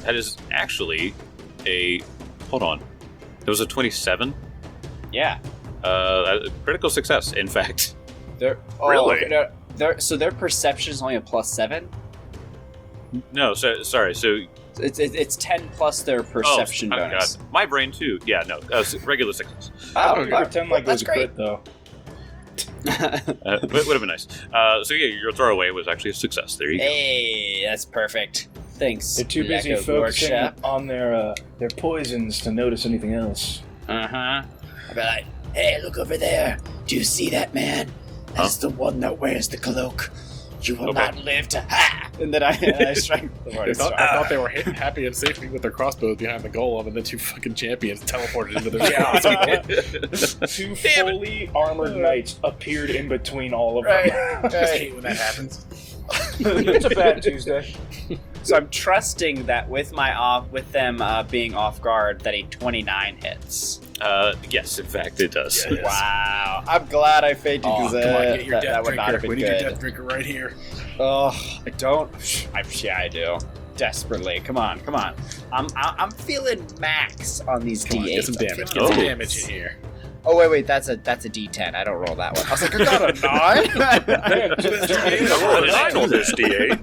That is actually a. Hold on. It was a twenty-seven. Yeah. Uh, critical success, in fact. They're, oh, Really? okay, no, they're, so their perception is only a plus seven? No, so, sorry. So It's, it's, it's ten plus their perception oh, bonus. God. My brain too. Yeah, no, uh, regular success. Oh, Don't wow. pretend like it That's was a great. crit, though. Uh, would have been nice. Uh, so yeah, your throwaway was actually a success. There you go. Hey, that's perfect. Thanks. They're too busy Lego focusing Workshop. on their uh, their poisons to notice anything else. Uh huh. I'll be like, hey, look over there. Do you see that man? That's the one that wears the cloak. You will Okay. not live to ha! And then I, I strike the I word. thought, I thought they were ha- happy and safely with their crossbows behind the golem, and the two fucking champions teleported into their Yeah. Two Damn it. fully armored knights appeared in between all of Right. them. Just Right. hate when that happens. It's a bad Tuesday. So I'm trusting that with my off, with them uh, being off guard, that a twenty-nine hits. Uh, yes, in fact, it does. Yes. Wow! I'm glad I faked you Oh, because come on, uh, get your that, death that would not drinker. have been We need your good. death drinker right here. Oh, I don't. I, yeah, I do. Desperately. Come on, come on. I'm I, I'm feeling max on these Come on, D eight. get some I'm damage. Get feeling some Oh. max. damage in here. Oh wait, wait. That's a that's a D ten. I don't roll that one. I was like, I got a nine. Roll a nine on this D eight.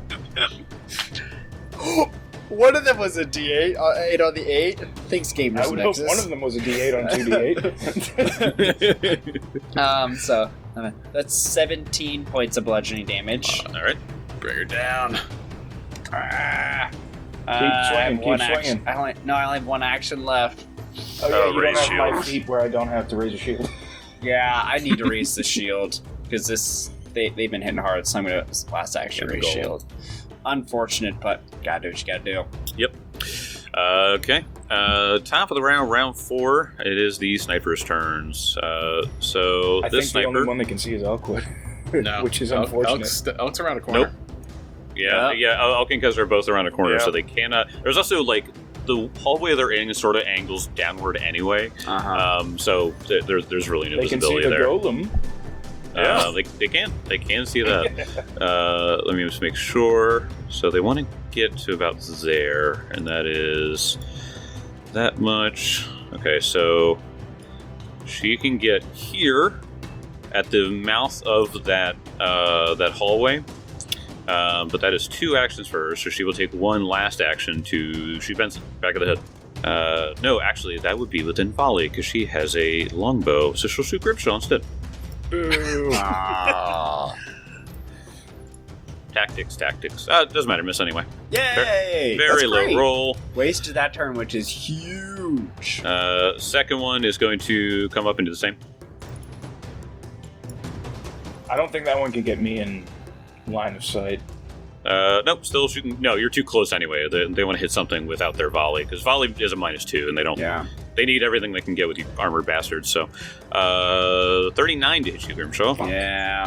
One of them was a D eight. Uh, eight on the eight. Thanks, Gamers I would hope Nexus. one of them was a D eight on two D eight. Um, so uh, that's seventeen points of bludgeoning damage. All right. Bring her down. Ah. Keep Uh, I have swinging, keep one action. swinging. I only, no, I only have one action left. Oh yeah, Uh, you don't raise have my shield. feet where I don't have to raise a shield. Yeah, I need to raise the shield because this they they've been hitting hard. So I'm gonna last action There we raise go. shield. Unfortunate, but gotta do what you gotta do. Yep. Uh, okay. Uh, top of the round, round four. It is the sniper's turns. Uh, so I this think the only sniper. one that can see is Elkwood, No. which is Elk- unfortunate. Elk's, Elk's around the corner. Nope. Yeah, yeah. El- Elk and Kez are both around the corner, Yeah. so they cannot. There's also like the hallway they're in sort of angles downward anyway. Uh-huh. Um, so th- there, there's really no They can see visibility the there. golem. Uh, they, they can. They can see that. uh, let me just make sure. So they want to get to about there, and that is that much. Okay, so she can get here at the mouth of that uh, that hallway. Um, but that is two actions for her, so she will take one last action to shoot Benson back of the head. Uh, no, actually, that would be within volley because she has a longbow, so she'll shoot Grimshaw instead. Ah. Tactics, tactics. Uh, doesn't matter, miss anyway. Yay! Very That's low great. roll. Wasted that turn, which is huge. Uh, second one is going to come up into the same. I don't think that one can get me in line of sight. Uh, nope, still shooting. No, you're too close anyway. They, they want to hit something without their volley because volley is a minus two, and they don't. Yeah. They need everything they can get with you armored bastards. So, uh, thirty-nine to hit you, Grimshaw. Yeah.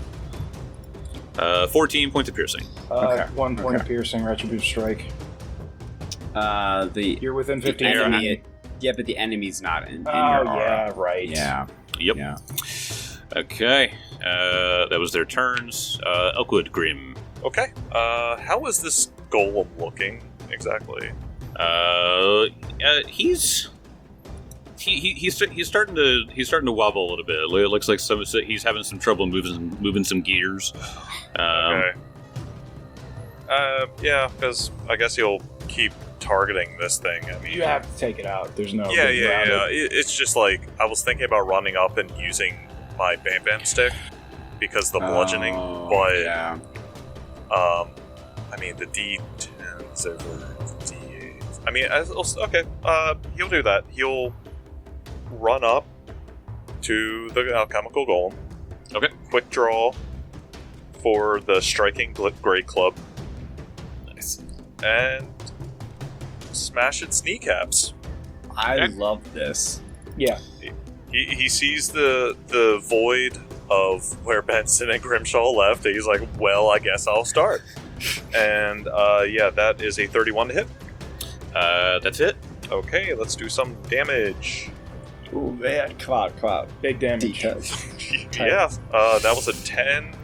Uh, fourteen points of piercing. Uh, Okay. One point Okay. of piercing, retributive strike. Uh, the, You're within the fifteen. enemy. Yeah, but the enemy's not in, in Oh your aura. yeah, right. Yeah. Yep. Yeah. Okay. Uh, that was their turns. Uh, Elkwood Grim. Okay. Uh, how is this golem looking exactly? Uh, uh he's he, he he's he's starting to he's starting to wobble a little bit. It looks like some he's having some trouble moving moving some gears. Um, Okay. Uh, yeah, because I guess he'll keep targeting this thing. I mean, You have to take it out. There's no. yeah, getting yeah, around yeah. it. It, it's just like I was thinking about running up and using my Bam Bam stick because the bludgeoning, Oh, but yeah. um, I mean the D tens over D eights. I mean, I, okay, uh, he'll do that. He'll run up to the alchemical golem. Okay. Quick draw for the striking gl- great club. Nice. And smash its kneecaps. I Okay. love this. Yeah. He, he sees the the void of where Benson and Grimshaw left, and he's like, well, I guess I'll start. And uh, yeah, that is a thirty-one to hit. Uh, that's it. Okay, let's do some damage. Ooh, man. Come on, come on. Big damage. Details. Yeah, uh, that was a ten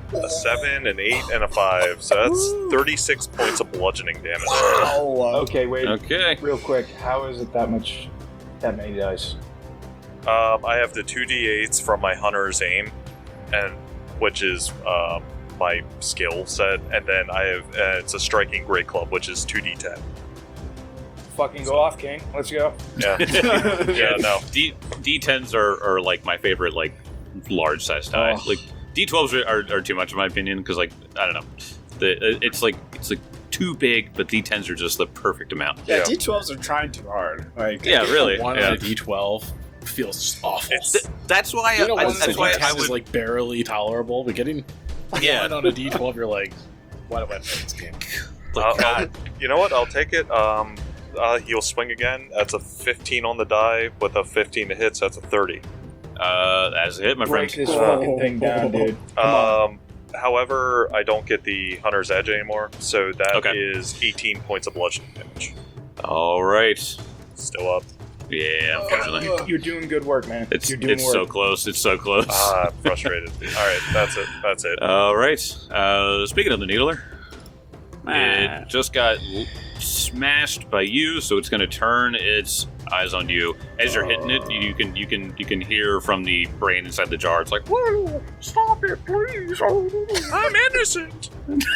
a seven, an eight, and a five. So that's thirty-six points of bludgeoning damage. Oh, Okay, wait. Okay. Real quick, how is it that much? That many dice? Um, I have the two d eights from my hunter's aim, and which is um, my skill set, and then I have uh, it's a striking great club, which is two d ten. Fucking go off, King. Let's go. Yeah, yeah, no. D D10s are, are like my favorite, like large size die. Oh. Like D twelves are, are, are too much in my opinion because like I don't know, the it's like it's like too big, but D tens are just the perfect amount. yeah, Yeah. D twelves are trying too hard. Like, Yeah, really. One Yeah. on a D twelve feels just awful. It's Th- that's why you know, I, one that's on a why D ten I would is like barely tolerable, but getting yeah. one on a D twelve, you're like, why do I play this game? Like, I'll- God. You know what? I'll take it. Um, uh, he'll swing again. That's a fifteen on the die with a fifteen to hit. So that's a thirty. Uh, that's a hit, my Break friend. this fucking thing down, dude. Come on. Um, however, I don't get the hunter's edge anymore, so that is Okay. eighteen points of bludgeoning damage. All right. Still up. Yeah, unfortunately. Oh. You're doing good work, man. It's You're doing it's work. so close. It's so close. Ah, frustrated. All right, that's it. That's it. All right. Uh, speaking of the needler, Ah. it just got l- smashed by you, so it's going to turn its eyes on you. As you're hitting it, you can you can you can hear from the brain inside the jar. It's like, "Whoa, stop it, please! I'm innocent."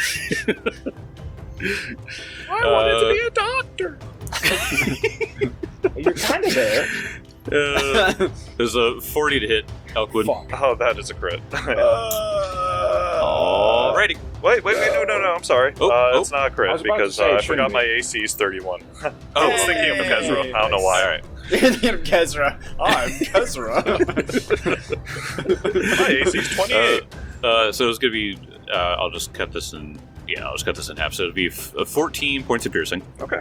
I wanted to be a doctor. You're kind of there. Uh, there's a forty to hit, Elkwood. Fuck. Oh, that is a crit. Alrighty. Wait, wait, wait, no, no, no, I'm sorry. Oh, uh, oh. It's not a I crit was about to because say uh, it I forgot shouldn't my A C is thirty-one. Oh, I was thinking of Kezra. I don't know why. All right. Kezra. I'm Kezra. My A C is twenty-eight. Uh, uh, so it's gonna be. Uh, I'll just cut this in. Yeah, I'll just cut this in half. So it'll be f- uh, fourteen points of piercing. Okay.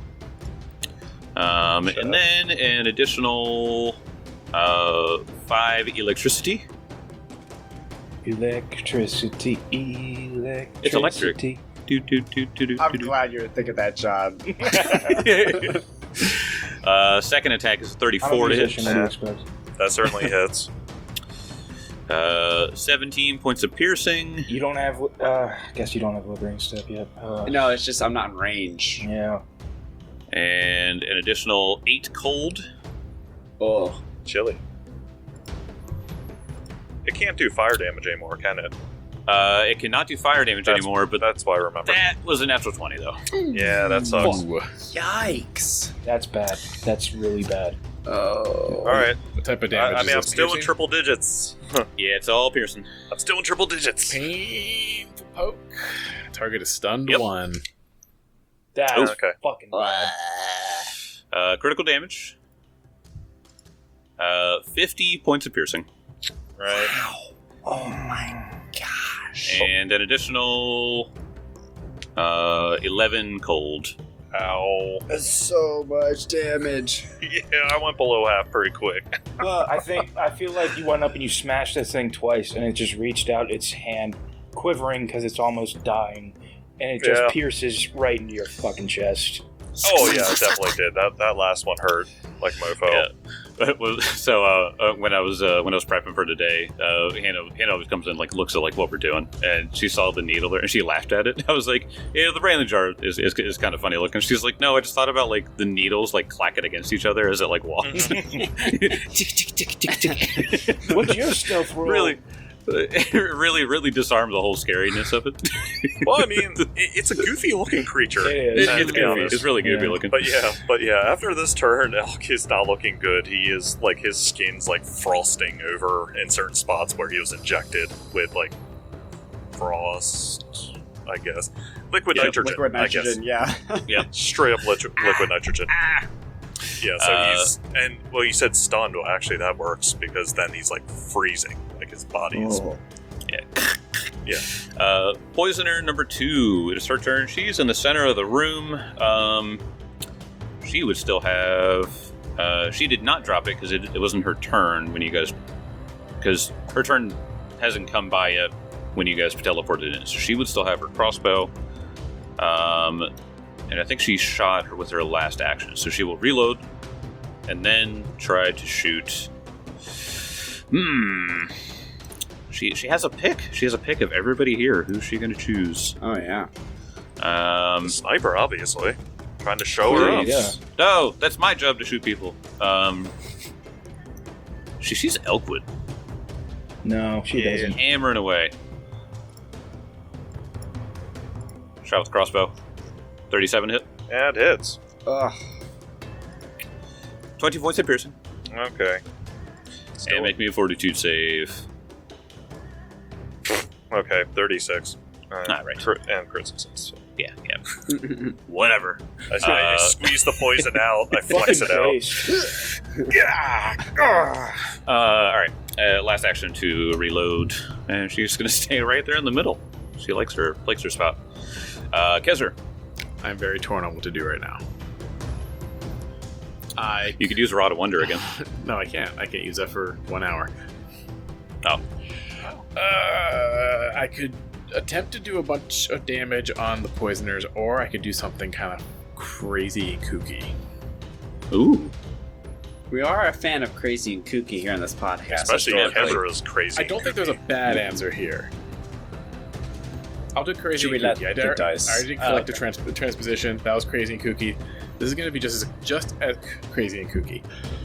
Um, Shut and up. then an additional uh, five electricity. Electricity, electricity. It's electric. Do, do, do, do, do, I'm do, do. glad you're thinking that, John. uh, second attack is I'm a thirty-four to hit. musician, what do you expect? That certainly hits. Uh, seventeen points of piercing. You don't have. Uh, I guess you don't have liberating step yet. Uh, No, it's just I'm not in range. Yeah. And an additional eight cold. Oh, Chilly. It can't do fire damage anymore, can it? Uh, it cannot do fire damage That's- anymore, but That's why I remember. that was a natural twenty, though. Yeah, that sucks. Ooh. yikes! That's bad. That's really bad. Oh, All right. What type of I, damage I is mean, I'm this, still in piercing? triple digits. Yeah, it's all piercing. I'm still in triple digits. Painful poke. Target is stunned Yep. one. That's Oh, okay. fucking bad. Uh, critical damage. Uh, fifty points of piercing. Right. Oh my gosh! And an additional uh, eleven cold. Ow. That's so much damage. Yeah, I went below half pretty quick. I think I feel like you went up and you smashed this thing twice, and it just reached out its hand, quivering because it's almost dying, and it just Yeah. pierces right into your fucking chest. Oh yeah, it definitely did. That that last one hurt like mofo. Yeah. But was- so uh, uh, when I was uh, when I was prepping for today, uh, Hannah Hannah always comes in, like looks at like what we're doing, and she saw the needle there and she laughed at it. I was like, yeah, the brain in the jar is, is, is kind of funny looking. She's like, no, I just thought about like the needles like clacking against each other as it like walks. tick tick tick tick tick. What's your stealth roll? Really, it really really disarmed the whole scariness of it. Well, I mean, it, it's a goofy looking creature. It is. It- to it's be goofy. honest. It's really goofy Yeah. looking. But yeah, but yeah, after this turn, Elk is not looking good. He is like his skin's like frosting over in certain spots where he was injected with like frost, I guess. Liquid Yeah, nitrogen, Liquid I nitrogen, yeah. guess. Straight up lit- liquid nitrogen. Yeah, so Uh, he's and well, you said stunned. Well, actually, that works because then he's like freezing, like his body is. Oh. Uh, poisoner number two. It's her turn. She's in the center of the room. Um, she would still have. Uh, she did not drop it because it, it wasn't her turn when you guys. Because her turn hasn't come by yet when you guys teleported in. So she would still have her crossbow. Um, and I think she shot her with her last action. So she will reload and then try to shoot. Hmm. she she has a pick. She has a pick of everybody here. Who's she going to choose? Oh yeah. Um, The sniper, obviously. Trying to show her up. Yeah. no, that's my job to shoot people. Um, she sees Elkwood No, she Yeah. doesn't. hammering away. Shot with crossbow. thirty-seven hit. Yeah, it hits. Ugh. twenty points of piercing. Okay. Still- And make me a fortitude save. Okay, thirty-six. Uh, Ah, right. crit- and crit success. Yeah, yeah. Whatever. I, I Uh, squeeze the poison out. I flex Fucking it out. face. Uh, all right. Uh, last action to reload, and she's gonna stay right there in the middle. She likes her likes her spot. Uh, Kezer, I'm very torn on what to do right now. I you could use Rod of Wonder again. no, I can't. I can't use that for one hour. Oh, Uh, I could attempt to do a bunch of damage on the poisoners, or I could do something kind of crazy and kooky. ooh. We are a fan of crazy and kooky here on this podcast. Especially historically. Kezra is crazy. I don't think there's a bad answer here. I'll do crazy Should we and let kooky. I, the dare- dice- I already Oh, collected okay. trans- transposition. That was crazy and kooky. This is going to be just as just as crazy and kooky.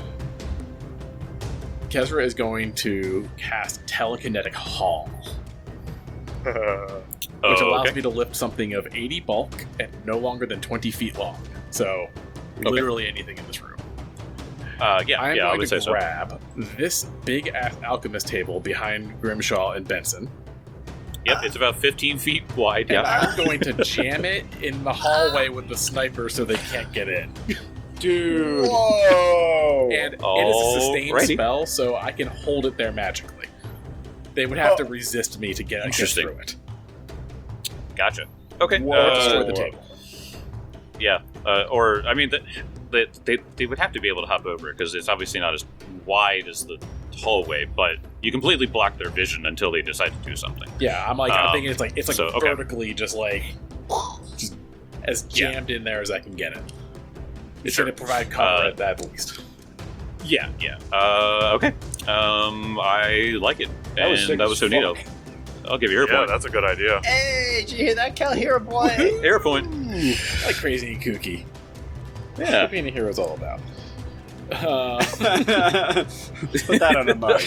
Kezra is going to cast Telekinetic Haul, which Oh, allows okay. me to lift something of eighty bulk and no longer than twenty feet long. So, literally anything in this room. Uh, yeah, I am yeah, I going would to say grab this big ass alchemist table behind Grimshaw and Benson. so. Yep, it's about fifteen feet wide. And Yeah. I'm going to jam it in the hallway with the sniper so they can't get in. Dude. Whoa! And it is a sustained Alrighty. spell, so I can hold it there magically. They would have to resist me to get, get Interesting. through it. Gotcha. Okay. Or uh, destroy the table. Yeah, uh, or I mean, the, the, they they would have to be able to hop over because it's obviously not as wide as the hallway, but you completely block their vision until they decide to do something. Yeah, I'm like, Um, I'm thinking it's like it's like so, okay. vertically just like just as Yeah. jammed in there as I can get it. It's Sure. going to provide cover Uh, at that least. Yeah, yeah. Uh, okay. Um, I like it, That and was sick that was as so neat. fuck. I'll give you your Yeah, point. that's a good idea. Hey, did you hear that, Cal Hero boy? Air point. I like crazy and kooky. That's Yeah. what being a hero is all about. Uh, Put that on a mug.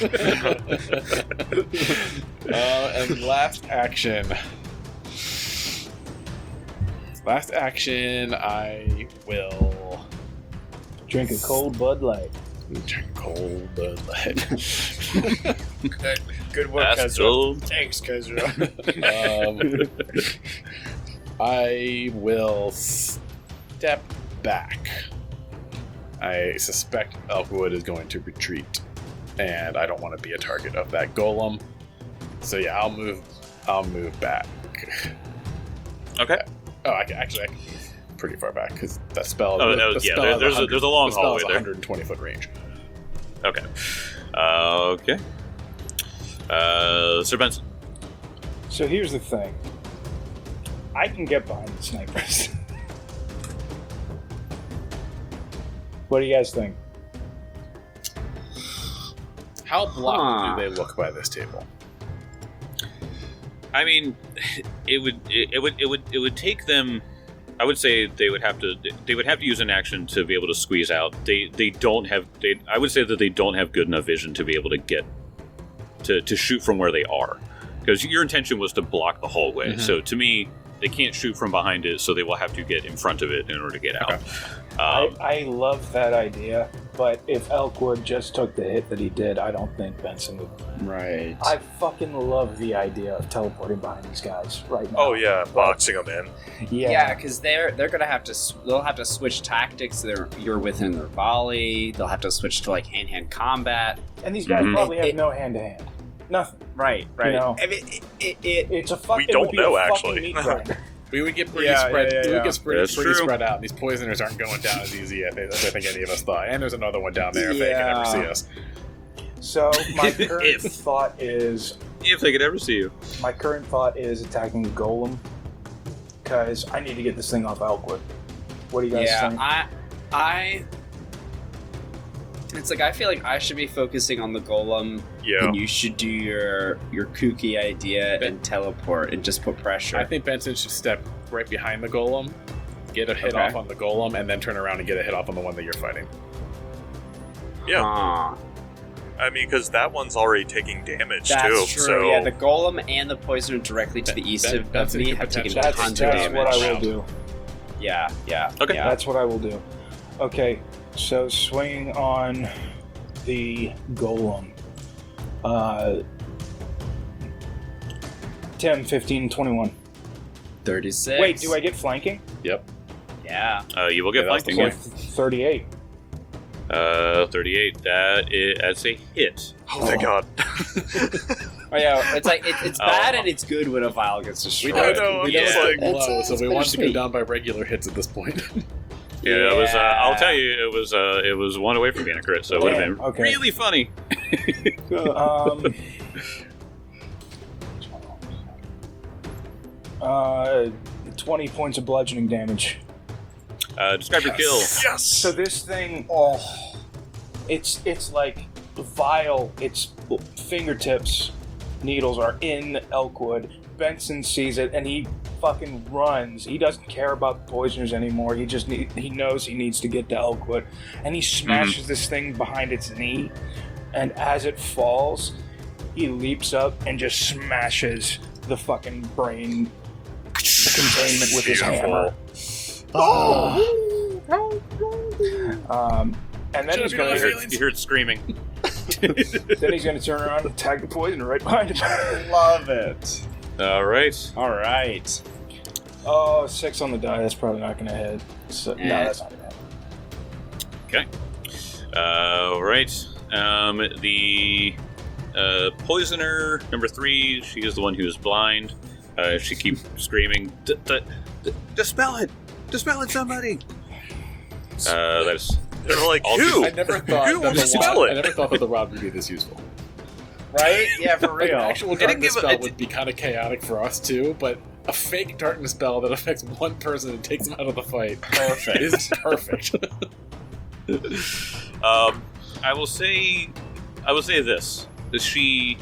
uh, and last action. Last action, I will Drink a cold Bud Light. drink cold Bud Light. Good work, That's Kezra. cool. Thanks, Kezra. um, I will step back. I suspect Elkwood is going to retreat, and I don't want to be a target of that golem. So yeah, I'll move. I'll move back. Okay. Oh, I can actually I can move pretty far back because that spell. Oh, the, no, the yeah, spell there- has there's a- 100 there's a long the spell hallway has there. one hundred twenty foot range. Okay. Uh, okay. Uh, Sir Benson. So here's the thing. I can get behind the snipers. What do you guys think? How blocked Huh. do they look by this table? I mean, it would it, it would it would it would take them. I would say they would have to they would have to use an action to be able to squeeze out. They they don't have they. I would say that they don't have good enough vision to be able to get to to shoot from where they are, because your intention was to block the hallway. Mhm. So to me, they can't shoot from behind it, so they will have to get in front of it in order to get out. Um, I, I love that idea, but if Elkwood just took the hit that he did, I don't think Benson would. Right. I fucking love the idea of teleporting behind these guys right now. Oh yeah, boxing them in. Yeah. Yeah, because they're they're gonna have to s- they'll have to switch tactics. They're you're within their volley. They'll have to switch to like hand to hand combat. And these guys Mhm. probably have It- no hand to hand. Nothing. Right, right. You know. I mean, it, it, it, It's a fucking. don't it would be know, a fucking actually. meat grinder. We would get pretty Yeah, spread. yeah, yeah, We yeah. would get pretty, That's pretty true. spread out. These poisoners aren't going down as easy as I as I think any of us thought. And there's another one down there if they can ever Yeah. see us. So my current If. thought is if they could ever see you. my current thought is attacking the golem because I need to get this thing off Elkwood. What do you guys yeah, think? I I It's like I feel like I should be focusing on the golem, Yeah. and you should do your your kooky idea and teleport and just put pressure. I think Benson should step right behind the golem, get a hit Okay. off on the golem, and then turn around and get a hit off on the one that you're fighting. Yeah. Huh. I mean, because that one's already taking damage That's too. true. So Yeah, the golem and the poisoner directly to the east that- of, of that's me a have taken potential. That's, tons That's of that's damage. what I will do. Yeah, yeah. Okay. Yeah. That's what I will do. Okay, so swinging on the golem. Uh, ten, fifteen, twenty-one. thirty-six. Wait, do I get flanking? Yeah. Uh, you will get Yeah, that's the flanking. point. thirty-eight. Uh, thirty-eight. That is that's a hit. oh my god. Oh yeah, it's like it, it's Oh. bad and it's good when a vial gets destroyed. I know, we I'm just just like like- low, It's- so it's we wanted to go bittersweet. down by regular hits at this point. Yeah, it was. Uh, Yeah. I'll tell you, it was. Uh, it was one away from being a crit, so it would have Damn, been okay. really funny. um, uh, twenty points of bludgeoning damage. Uh, describe your kill. Yes. So this thing, oh, it's it's like vile. Its fingertips, needles are in Elkwood. Benson sees it and he fucking runs. He doesn't care about the poisoners anymore. He just need, he knows he needs to get to Elkwood, and he smashes this thing behind its knee. And as it falls, he leaps up and just smashes the fucking brain containment with his hammer. Um, and then he's You going heard, to you heard screaming. then he's going to turn around and tag the poison right behind him. Love it. All right. All right. Oh, six on the die. That's probably not going to hit. So, no, Eh. that's not going to hit. Uh, all right. Um, the uh, poisoner number three. She is the one who is blind. Uh, she keeps screaming, "D- d- d- "Dispel it! Dispel it, somebody!" Uh, that's They're like, All who? I never thought Who that wants the to spell rod, it? I never thought that the rod would be this useful. Right? Yeah, for Like, an real. actual didn't darkness give a- spell it- would be kind of chaotic for us too, but a fake darkness spell that affects one person and takes them out of the fight Perfect. is perfect. Um, I will say, I will say this: she,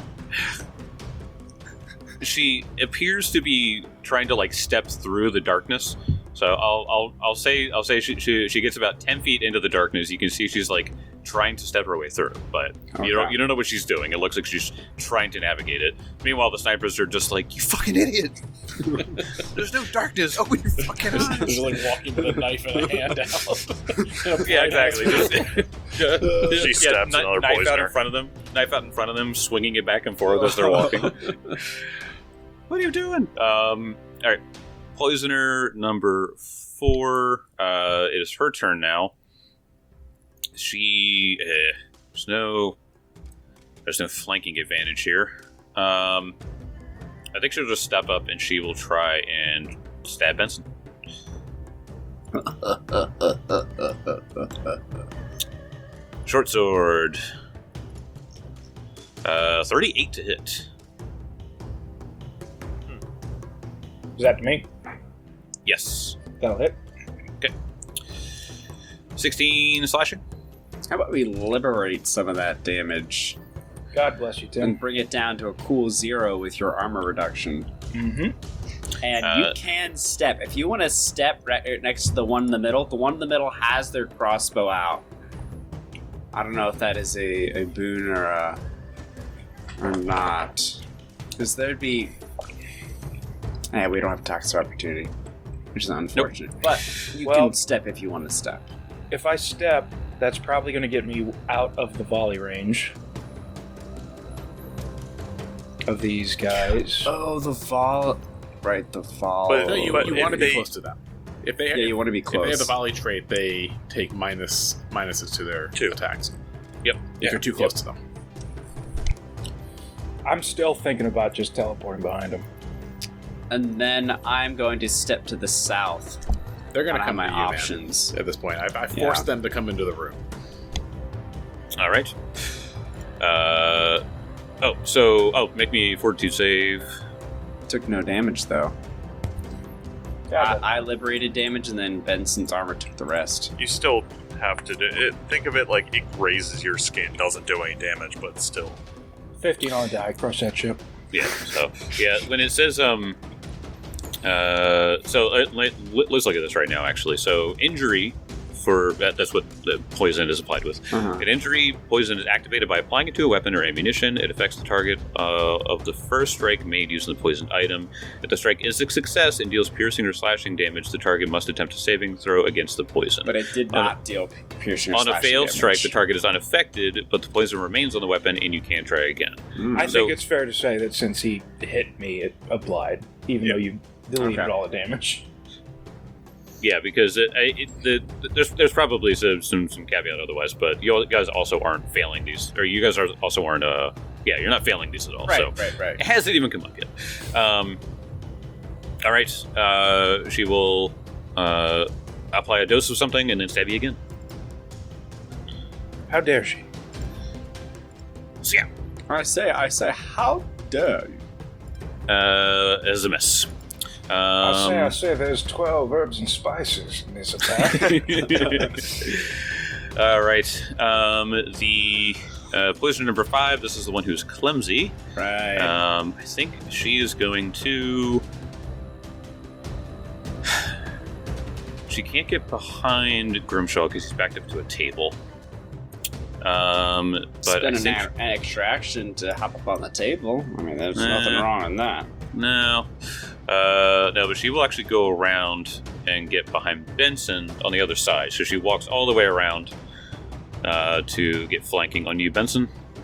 she appears to be trying to like step through the darkness. So I'll, I'll, I'll say, I'll say she, she, she gets about ten feet into the darkness. You can see she's like trying to step her way through, but you don't, Okay. you don't know what she's doing. It looks like she's trying to navigate it. Meanwhile, the snipers are just like, "You fucking idiot! There's no darkness. Oh, you fucking eyes!" They're like walking with a knife in a hand out. Yeah, exactly. Just, She yeah, stabs kni- another knife out poisoner. in front of them. Knife out in front of them, swinging it back and forth as they're walking. What are you doing? Um. All right. Poisoner number four. Uh, it is her turn now. She. Uh, there's no. There's no flanking advantage here. Um. I think she'll just step up and she will try and stab Benson. Short sword. Uh, thirty-eight to hit. Is that to me? Yes. That'll hit. sixteen slashing. How about we liberate some of that damage God bless you, Tim. and bring it down to a cool zero with your armor reduction? Mm-hmm. And Uh, you can step. If you want to step right next to the one in the middle, the one in the middle has their crossbow out. I don't know if that is a, a boon or a or not. Because there'd be. Yeah, we don't have tax opportunity, which is unfortunate. But you Well- can step if you want to step. If I step, that's probably going to get me out of the volley range of these guys. Oh, the fall. Right, the fall. But- No, you, But you if want to be they- close to them. If they, yeah, you want to be if they have close. the volley trait, they take minus minuses to their Two. attacks. Yep. If Yeah, you're too yep. close to them. I'm still thinking about just teleporting behind them. And then I'm going to step to the south. They're going I to have come my to you, man, options. at this point. I, I forced Yeah. them to come into the room. All right. Uh. Oh, so oh, make me fortitude save. Took no damage though. Yeah, I, I liberated damage, and then Benson's armor took the rest. You still have to do it. Think of it like it grazes your skin, doesn't do any damage, but still. fifteen on the die, crush that ship. Yeah. So yeah, when it says um, uh, so uh, let, let's look at this right now. Actually, so injury for that, that's what the poison is applied with. Uh-huh. An injury poison is activated by applying it to a weapon or ammunition. It affects the target uh, of the first strike made using the poisoned item. If the strike is a success and deals piercing or slashing damage, the target must attempt a saving throw against the poison. But it did On not deal piercing or On a slashing failed damage. strike, the target is unaffected, but the poison remains on the weapon, and you can try again. Mm. I So- think it's fair to say that since he hit me, it applied, even Yeah. though you deleted Okay. all the damage. Yeah, because it, it, the, there's there's probably some, some some caveat otherwise, but you guys also aren't failing these, or you guys are also aren't. Uh, yeah, you're not failing these at all. Right, So right, right. it hasn't even come up yet. Um, all right, uh, she will uh, apply a dose of something and then stab you again. How dare she? So yeah, I say, I say, how dare you? uh, as a miss. Um, I say, I say, there's twelve herbs and spices in this attack. all right. Um, the uh, poison number five. This is the one who's clumsy. Right. Um, I think she is going to. She can't get behind Grimshaw because he's backed up to a table. Um, but Spend I an, think an extra action to hop up on the table. I mean, there's Uh, nothing wrong in that. no, uh, no, but she will actually go around and get behind Benson on the other side. So she walks all the way around uh, to get flanking on you, Benson.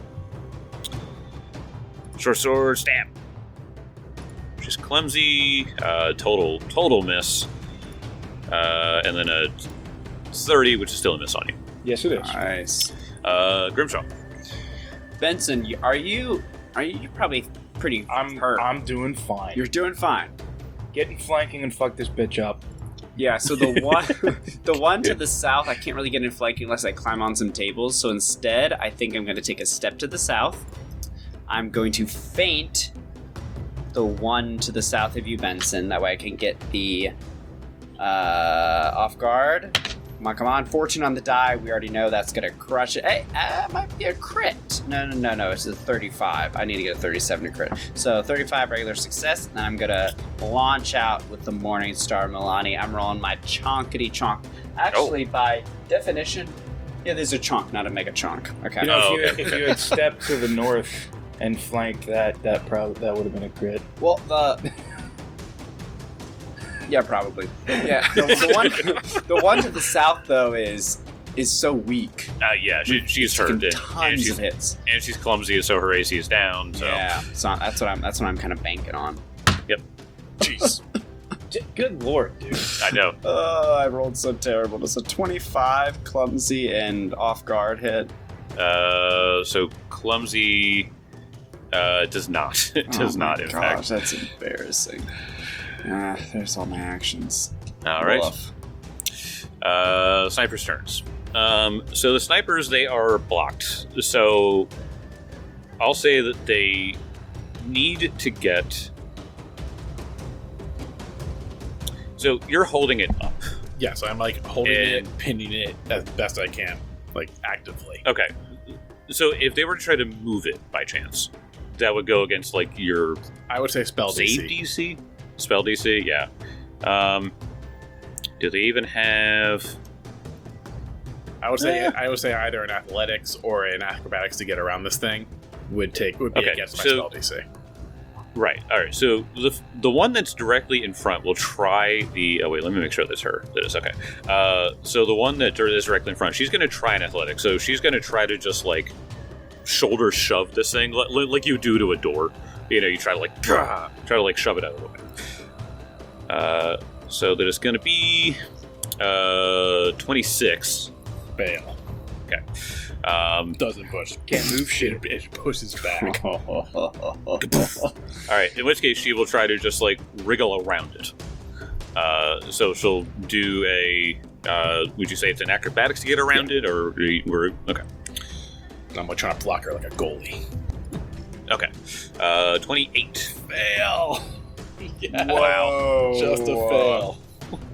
Short sword, stab. She's clumsy, uh, total, total miss, uh, and then a thirty, which is still a miss on you. Yes, it is. Nice. Uh, Grimshaw. Benson, you- are you? Are you? You're probably pretty I'm, hurt. I'm doing fine. You're doing fine. getting flanking and fuck this bitch up. Yeah, so the one the one to the south, I can't really get in flanking unless I climb on some tables. So instead, I think I'm going to take a step to the south. I'm going to feint the one to the south of you, Benson. That way I can get the uh, off guard. Come on, come on. Fortune on the die. We already know that's going to crush it. Hey, uh, might be a crit. No, no, no, no. It's a thirty-five. I need to get a thirty-seven to crit. So thirty-five regular success. And then I'm going to launch out with the Morning Star Milani. I'm rolling my chonkity chonk. Actually, by definition, yeah, there's a chonk, not a mega chonk. Okay. You know, Oh, if, okay. you, if you had stepped to the north and flanked that, that probably that would have been a crit. Well, the yeah, probably. Yeah, the, the one, the one to the south though is is so weak. Uh, yeah, she, she's hurt, Taking and, tons and, she's, of hits. and she's clumsy, so her A C is down. So Yeah, so that's what I'm. That's what I'm kind of banking on. Jeez. D- Good lord, dude. I know. Oh, I rolled so terrible. It's a twenty-five clumsy and off guard hit. Uh, so clumsy uh, does not. It does Oh not, my in gosh, fact. that's embarrassing. Ah, there's all my actions. All right. Woof. Uh, sniper's turns. Um, so the snipers, they are blocked. So I'll say that they need to get. So you're holding it up. Yeah, so I'm like holding And- it and pinning it as best I can, like actively. Okay. So if they were to try to move it by chance, that would go against like your I would say spell D save C. D C? Spell D C, yeah. Um, do they even have? I would say Eh. I would say either an athletics or an acrobatics to get around this thing would take would be Okay, against my so- spell D C. Right. All right. So the the one that's directly in front will try the. Oh wait, let me make sure that's her. That is okay. Uh, so the one that is directly in front, she's going to try an athletic. So she's going to try to just like shoulder shove this thing li- li- like you do to a door. You know, you try to like try to like shove it out of the way. Uh, so that is going to be uh twenty-six. Fail. Um, Doesn't push. Can't move shit. It, it pushes back. all right. In which case, she will try to just like wriggle around it. Uh, so she'll do a. Uh, would you say it's an acrobatics to get around it, or we're okay? I'm like trying to block her like a goalie. Okay. Uh, twenty-eight. Fail. Yeah. Wow. Just a fail.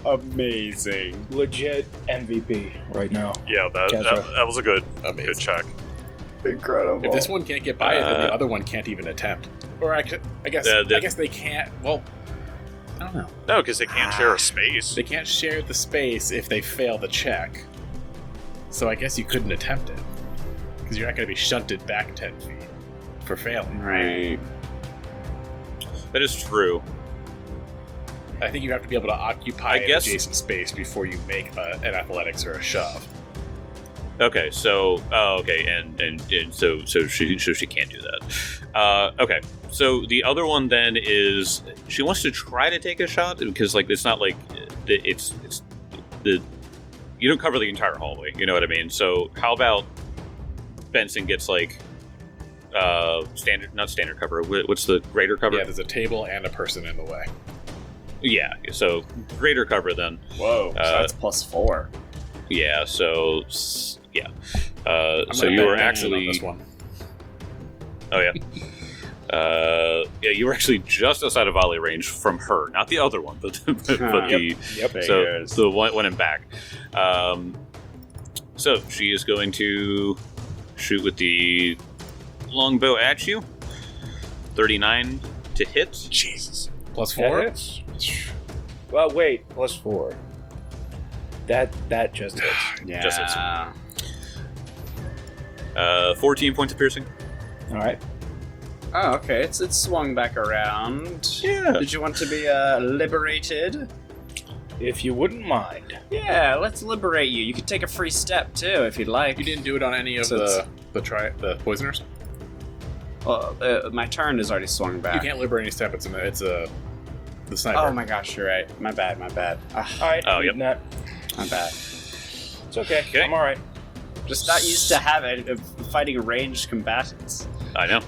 Amazing. Legit M V P right now. Yeah, that, that Kezra. that was a good Amazing. good check. Incredible. If this one can't get by it, then the Uh, other one can't even attempt. Or I, could, I guess Uh, the- I guess they can't. Well, I don't know. No, because they can't share a space. They can't share the space if they fail the check. So I guess you couldn't attempt it because you're not going to be shunted back ten feet for failing. Right. That is true. I think you have to be able to occupy I an guess- adjacent space before you make a, an athletics or a shove. Okay, so oh, okay, and, and and so so she so she can't do that. Uh, okay, so the other one then is she wants to try to take a shot because like it's not like the- it's it's the you don't cover the entire hallway. You know what I mean? So how about Benson gets like uh standard not standard cover. wh- What's the greater cover? Yeah, there's a table and a person in the way. Yeah, so greater cover then. Whoa. So Uh, that's plus four. Yeah, so s- yeah. Uh, I'm so gonna you bet were man on actually this one. Oh yeah. Uh, yeah, you were actually just outside of volley range from her, not the other one, but, but, but Huh. the Yep. so Figures. the one, one in back. Um, so she is going to shoot with the longbow at you. Thirty-nine to hit. Jesus. Plus four. That hits. Well, wait, plus four. That that just hits. Yeah. Just hits. Uh, fourteen points of piercing. All right. Oh, okay. It's it's swung back around. Yeah. Did you want to be uh, liberated? If you wouldn't mind. Yeah, let's liberate you. You could take a free step too if you'd like. You didn't do it on any of So the it's- the tri the poisoners. Well, uh, my turn is already swung You back. can't liberate any step. It's a, it's a the sniper. Oh my gosh, you're right. My bad. My bad. Ah, All right. Oh, reading that. my bad. It's okay. Okay. I'm all right. Just not used to having of fighting ranged combatants. I know.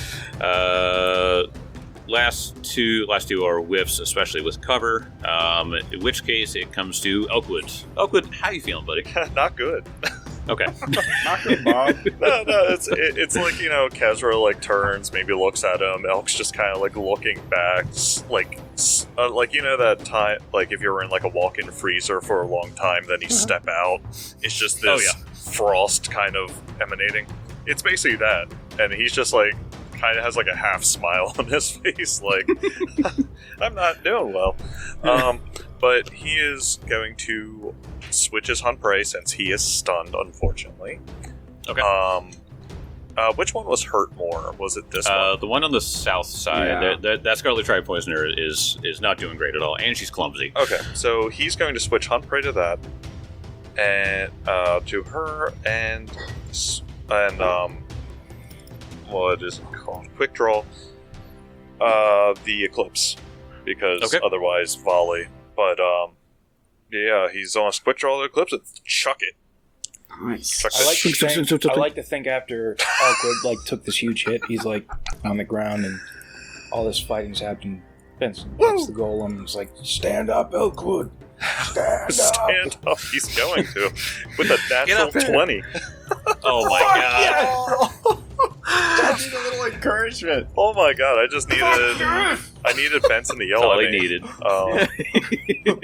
Uh, last two, last two are whiffs, especially with cover. Um, in which case, it comes to Elkwood. Elkwood, how you feeling, buddy? Not good. Okay. Not good, Bob. No, no, it's it, it's like, you know, Kezra like turns, maybe looks at him. Elk's just kind of like looking back, s- like s- uh, like you know that time, like if you're in like a walk-in freezer for a long time, then you step out. It's just this Oh, yeah. frost kind of emanating. It's basically that, and he's just like kind of has like a half smile on his face, like I'm not doing well. Um, but he is going to switch his hunt prey since he is stunned, unfortunately. Okay. Um, uh, which one was hurt more? Was it this Uh, one? the one on the south side, Yeah. that, that, that Scarlet Tribe Poisoner is is not doing great at all, and she's clumsy. Okay, so he's going to switch hunt prey to that, and uh, to her, and s- and um, what is it called? Quick draw. Uh, the eclipse, because Okay. otherwise volley. But um, yeah, he's on a quick draw the eclipse. And chuck it. Nice. Chuck I it. like to think. I like to think after Elkwood like took this huge hit, he's like on the ground and all this fighting's happened. Benson hits the golem and is like, "Stand up, Elkwood! Stand up!" Stand up. He's going to with a Get natural up there. twenty. Oh my god! I need a little encouragement. Oh my god! I just needed. I needed Benson to yell All at he me. needed. Um,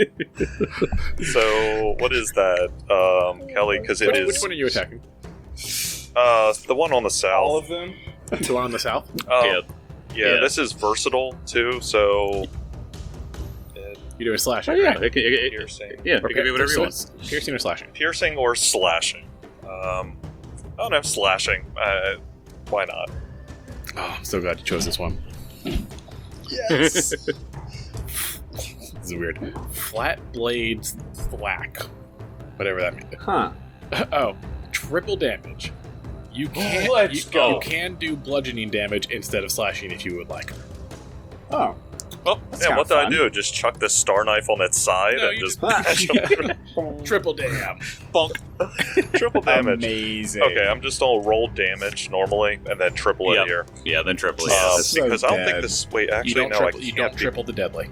so what is that, um, Kelly? Because it Which, is which one are you attacking? uh, the one on the south. All of them. The one on the south. Um, Yeah. yeah, Yeah. this is versatile too. So You do a slashing. Oh, yeah, right? it, can- it, it, piercing, yeah, it can be whatever you want. So it's Piercing or slashing. piercing or slashing. Um, I don't know, slashing. Uh, why not? Oh, I'm so glad you chose this one. Yes. This is weird. Flat blades thwack. Whatever that means. Huh. Oh, triple damage. You can Let's you, go. you can do bludgeoning damage instead of slashing if you would like. Oh. Well, That's yeah. kinda What do I fun. do? Just chuck this star knife on its side No, and you just just- Triple dam. Bonk. triple damage. Amazing. Okay, I'm just gonna roll damage normally and then triple it Yep. here. Yeah, then triple. Um, Yeah, that's- so because I don't dead. think this. Wait, You actually, don't no, triple. I You can't don't be- triple the deadly.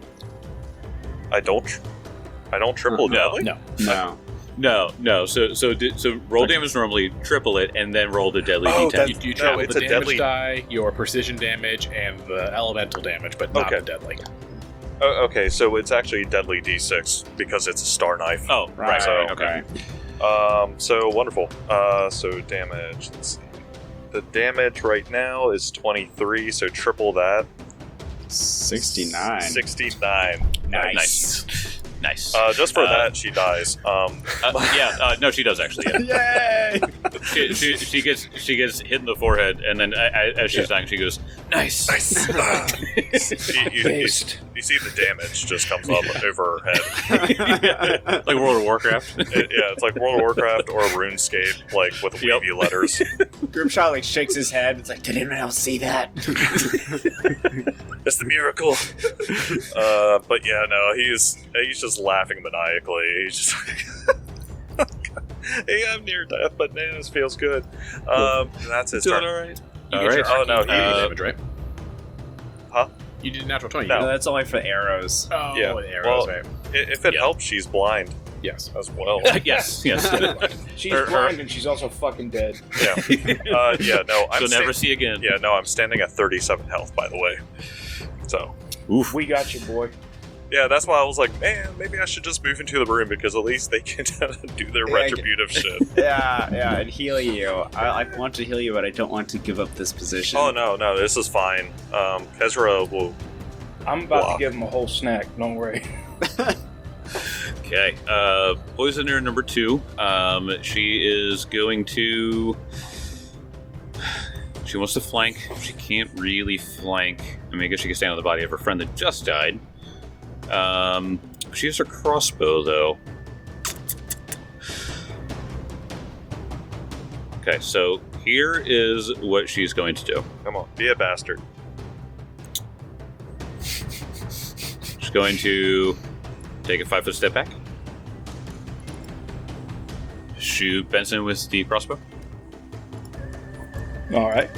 I don't. Tr- I don't triple No, deadly. No. No. no, no. So so di- so roll damage normally, triple it, and then roll the deadly Oh, d ten. You, you No, triple it's the a damage deadly- die, your precision damage, and the elemental damage, but not Okay. the deadly. Oh, okay, so it's actually deadly D six because it's a star knife. Oh, right. So- right, okay. Um, so wonderful. Uh, so damage. Let's see. The damage right now is twenty-three, so triple that. sixty-nine. sixty-nine. Nice. Nice. Uh, just for Uh, that, she dies. Um, Uh, yeah, uh, no, she does actually. Yeah. Yay! she, she, she gets she gets hit in the forehead, and then uh, as she's dying, she goes, "Nice, nice. you, you, you, Based. you see the damage just comes up over her head. like World of Warcraft." It- yeah, it's like World of Warcraft or RuneScape, like with Yep. wavy letters. Grimshaw like shakes his head. It's like, did anyone else see that? It's the miracle. uh, but yeah, no, he's he's just laughing maniacally. He's just like, hey, I'm near death, but man, this feels good. Um, that's his Doing turn. all right. You All get right. your Oh, no, arcane he- damage, right? Huh? You did natural twenty. No. No, that's only for arrows. Oh, Yeah. the arrows, Well- right? I- If it Yeah. helps, she's blind Yes. as well. yes, yes. She's Her- her- blind and she's also fucking dead. Yeah. Uh, yeah. No, I'm She'll never sta- see again. Yeah. No, I'm standing at thirty-seven health, by the way. So. Oof. We got you, boy. Yeah, that's why I was like, man, maybe I should just move into the room because at least they can do their Yeah, I retributive shit. Yeah, yeah, and heal you. I, I want to heal you, but I don't want to give up this position. Oh no, no, this is fine. Um, Kezra will. I'm about Wow. to give him a whole snack. Don't worry. Okay. Uh, poisoner number two. Um, she is going to. She wants to flank. She can't really flank. I mean, I guess she can stand on the body of her friend that just died. Um, she has her crossbow, though. Okay, so here is what she's going to do. Come on, be a bastard. She's going to take a five foot step back. Shoot Benson with the crossbow. All right.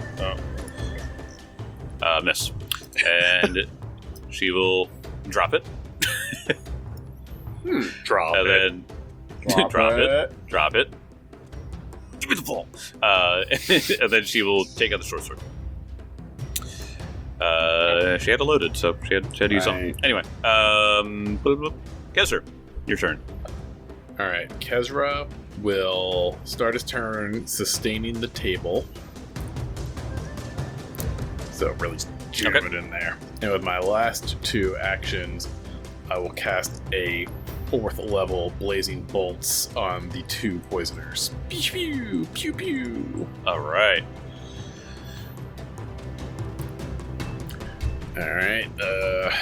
Uh, miss. And she will drop it. Drop and it. then drop, it. Drop it. Give me the ball. Uh, and then she will take out the short sword. Uh, she had it loaded, so she had, she had to use something. Right. Anyway, um, bloop, bloop. Kesser, your turn. All right. Kezra will start his turn sustaining the table. So really jam Okay. it in there. And with my last two actions, I will cast a fourth level blazing bolts on the two poisoners. Pew pew pew pew. All right. All right. Uh,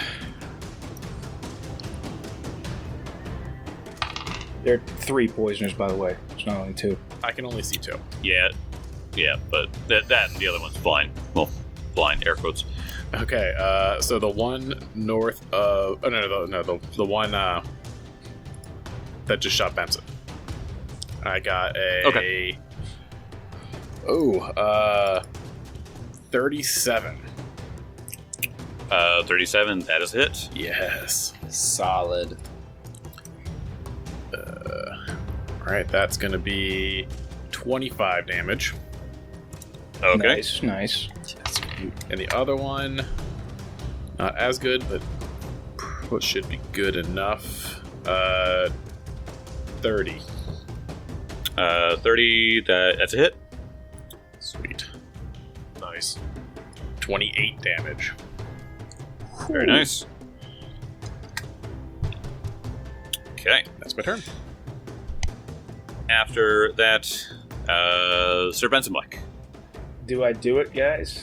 There are three poisoners, by the way. It's not only two. I can only see two. Yeah. Yeah, but that, that and the other one's blind. Well, blind, air quotes. Okay. Uh, so the one north of oh no no no the the one uh, that just shot Benson. I got a Okay. Oh, uh, thirty-seven. Uh, thirty-seven, that is a hit. Yes. Solid. All right, that's going to be twenty-five damage. Okay. Nice, nice. And the other one, not as good, but what should be good enough. Uh, thirty. Uh, thirty, that, that's a hit. Sweet. Nice. twenty-eight damage. Very nice. Okay. That's my turn. After that, uh, Sir Benson Black. Do I do it, guys?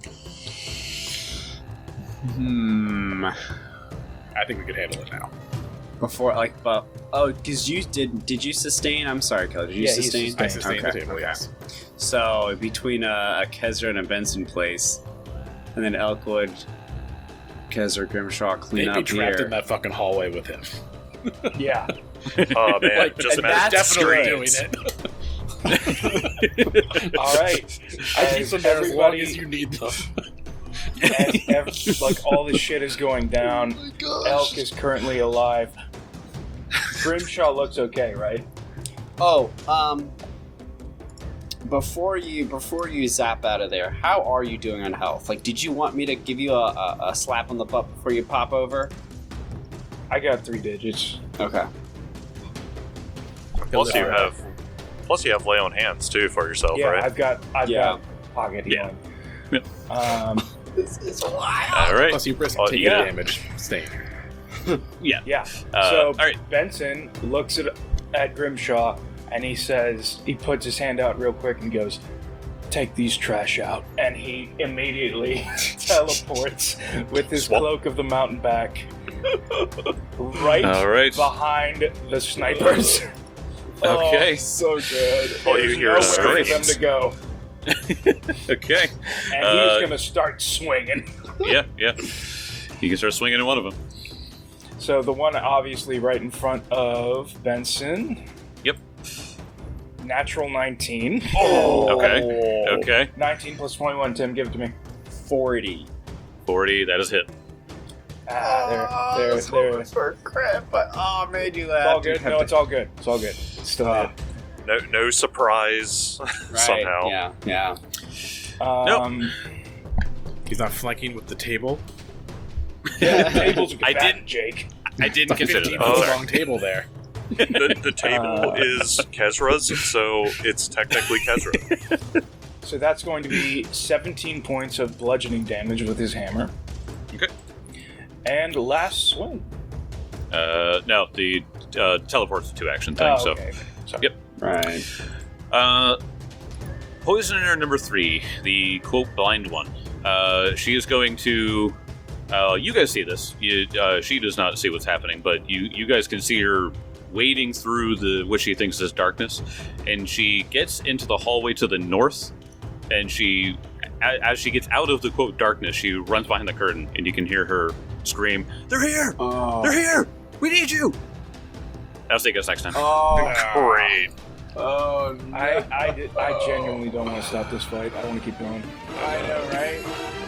Hmm. I think we can handle it now. Before, like, but oh, because you did. Did you sustain? I'm sorry, Keller. Did you Yeah, he sustain? sustained. I sustain the Okay, table, okay. yes. So between a, a Kezra and a Benson place, and then Elkwood, Kezra, Grimshaw clean They'd be up trapped here. in that fucking hallway with him. Yeah. Oh man, Like, just and imagine. that's Definitely great. doing it. All right. I keep As them there as long everybody- as you need them. as ev- like all this shit is going down. Elk is currently alive. Grimshaw looks okay, right? Oh, um, before you before you zap out of there, how are you doing on health? Like, did you want me to give you a, a, a slap on the butt before you pop over? I got three digits. Okay. Plus you Alright. have, plus you have lay on hands too for yourself, Yeah, right? I've got I've Yeah. got pocket Yeah. healing. Um, This is wild. All right. Plus, you risk Oh, taking yeah. damage staying. Yeah. yeah. Uh, so all right. Benson looks at at Grimshaw and he says he puts his hand out real quick and goes, "Take these trash out," and he immediately teleports with his Swap. cloak of the mountain back right All right. behind the snipers. Okay. Oh, so good. All you There's hear is nowhere for them screams. to go, Okay. and Uh, he's gonna start swinging. Yeah, yeah. You can start swinging in one of them. So the one obviously right in front of Benson. Yep. Natural nineteen. Okay. Okay. nineteen plus twenty-one, Tim, give it to me. forty. forty, that is hit. Ah, Oh, there, I there, was there. hoping for a crit, but oh, made you It's laugh. all good. No, it's all good. It's all good. It's still Ah. No, no surprise Right. somehow. Yeah, yeah. good. Um, He's not flanking with the table. yeah, the table's I back, didn't- Jake. I didn't consider fifteen that. Oh, foot there. long table there. The, the table Uh. is Kezra's, so it's technically Kezra. So that's going to be seventeen points of bludgeoning damage with his hammer. Okay. And last swing. Uh, no, the uh, teleport's a two action thing, Oh, so. okay. Sorry. Yep. Right. Uh, Poisoner number three, the quote blind one. Uh, she is going to. Uh, you guys see this. You, uh, she does not see what's happening, but you, you guys can see her wading through the what she thinks is darkness, and she gets into the hallway to the north, and she, a- as she gets out of the quote darkness, she runs behind the curtain, and you can hear her scream, "They're here! Oh. They're here! We need you!" I'll see you guys next time. Oh, Great. oh no. I, I, did, I genuinely don't want to stop this fight. I want to keep going. I know, right?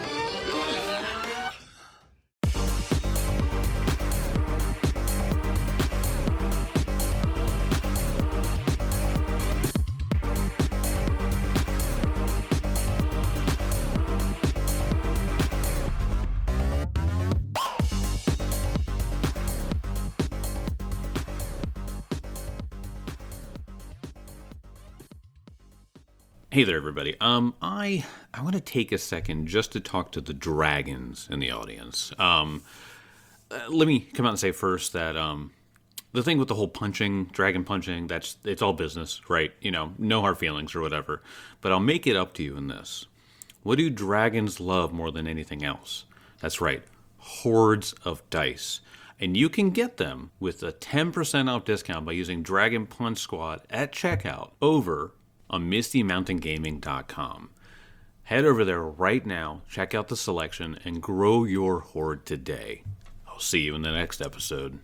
Hey there, everybody. Um, I I want to take a second just to talk to the dragons in the audience. Um, uh, let me come out and say first that um, the thing with the whole punching, dragon punching, that's it's all business, right? You know, no hard feelings or whatever. But I'll make it up to you in this. What do dragons love more than anything else? That's right, hordes of dice. And you can get them with a ten percent off discount by using Dragon Punch Squad at checkout over on misty mountain gaming dot com. Head over there right now, check out the selection, and grow your horde today. I'll see you in the next episode.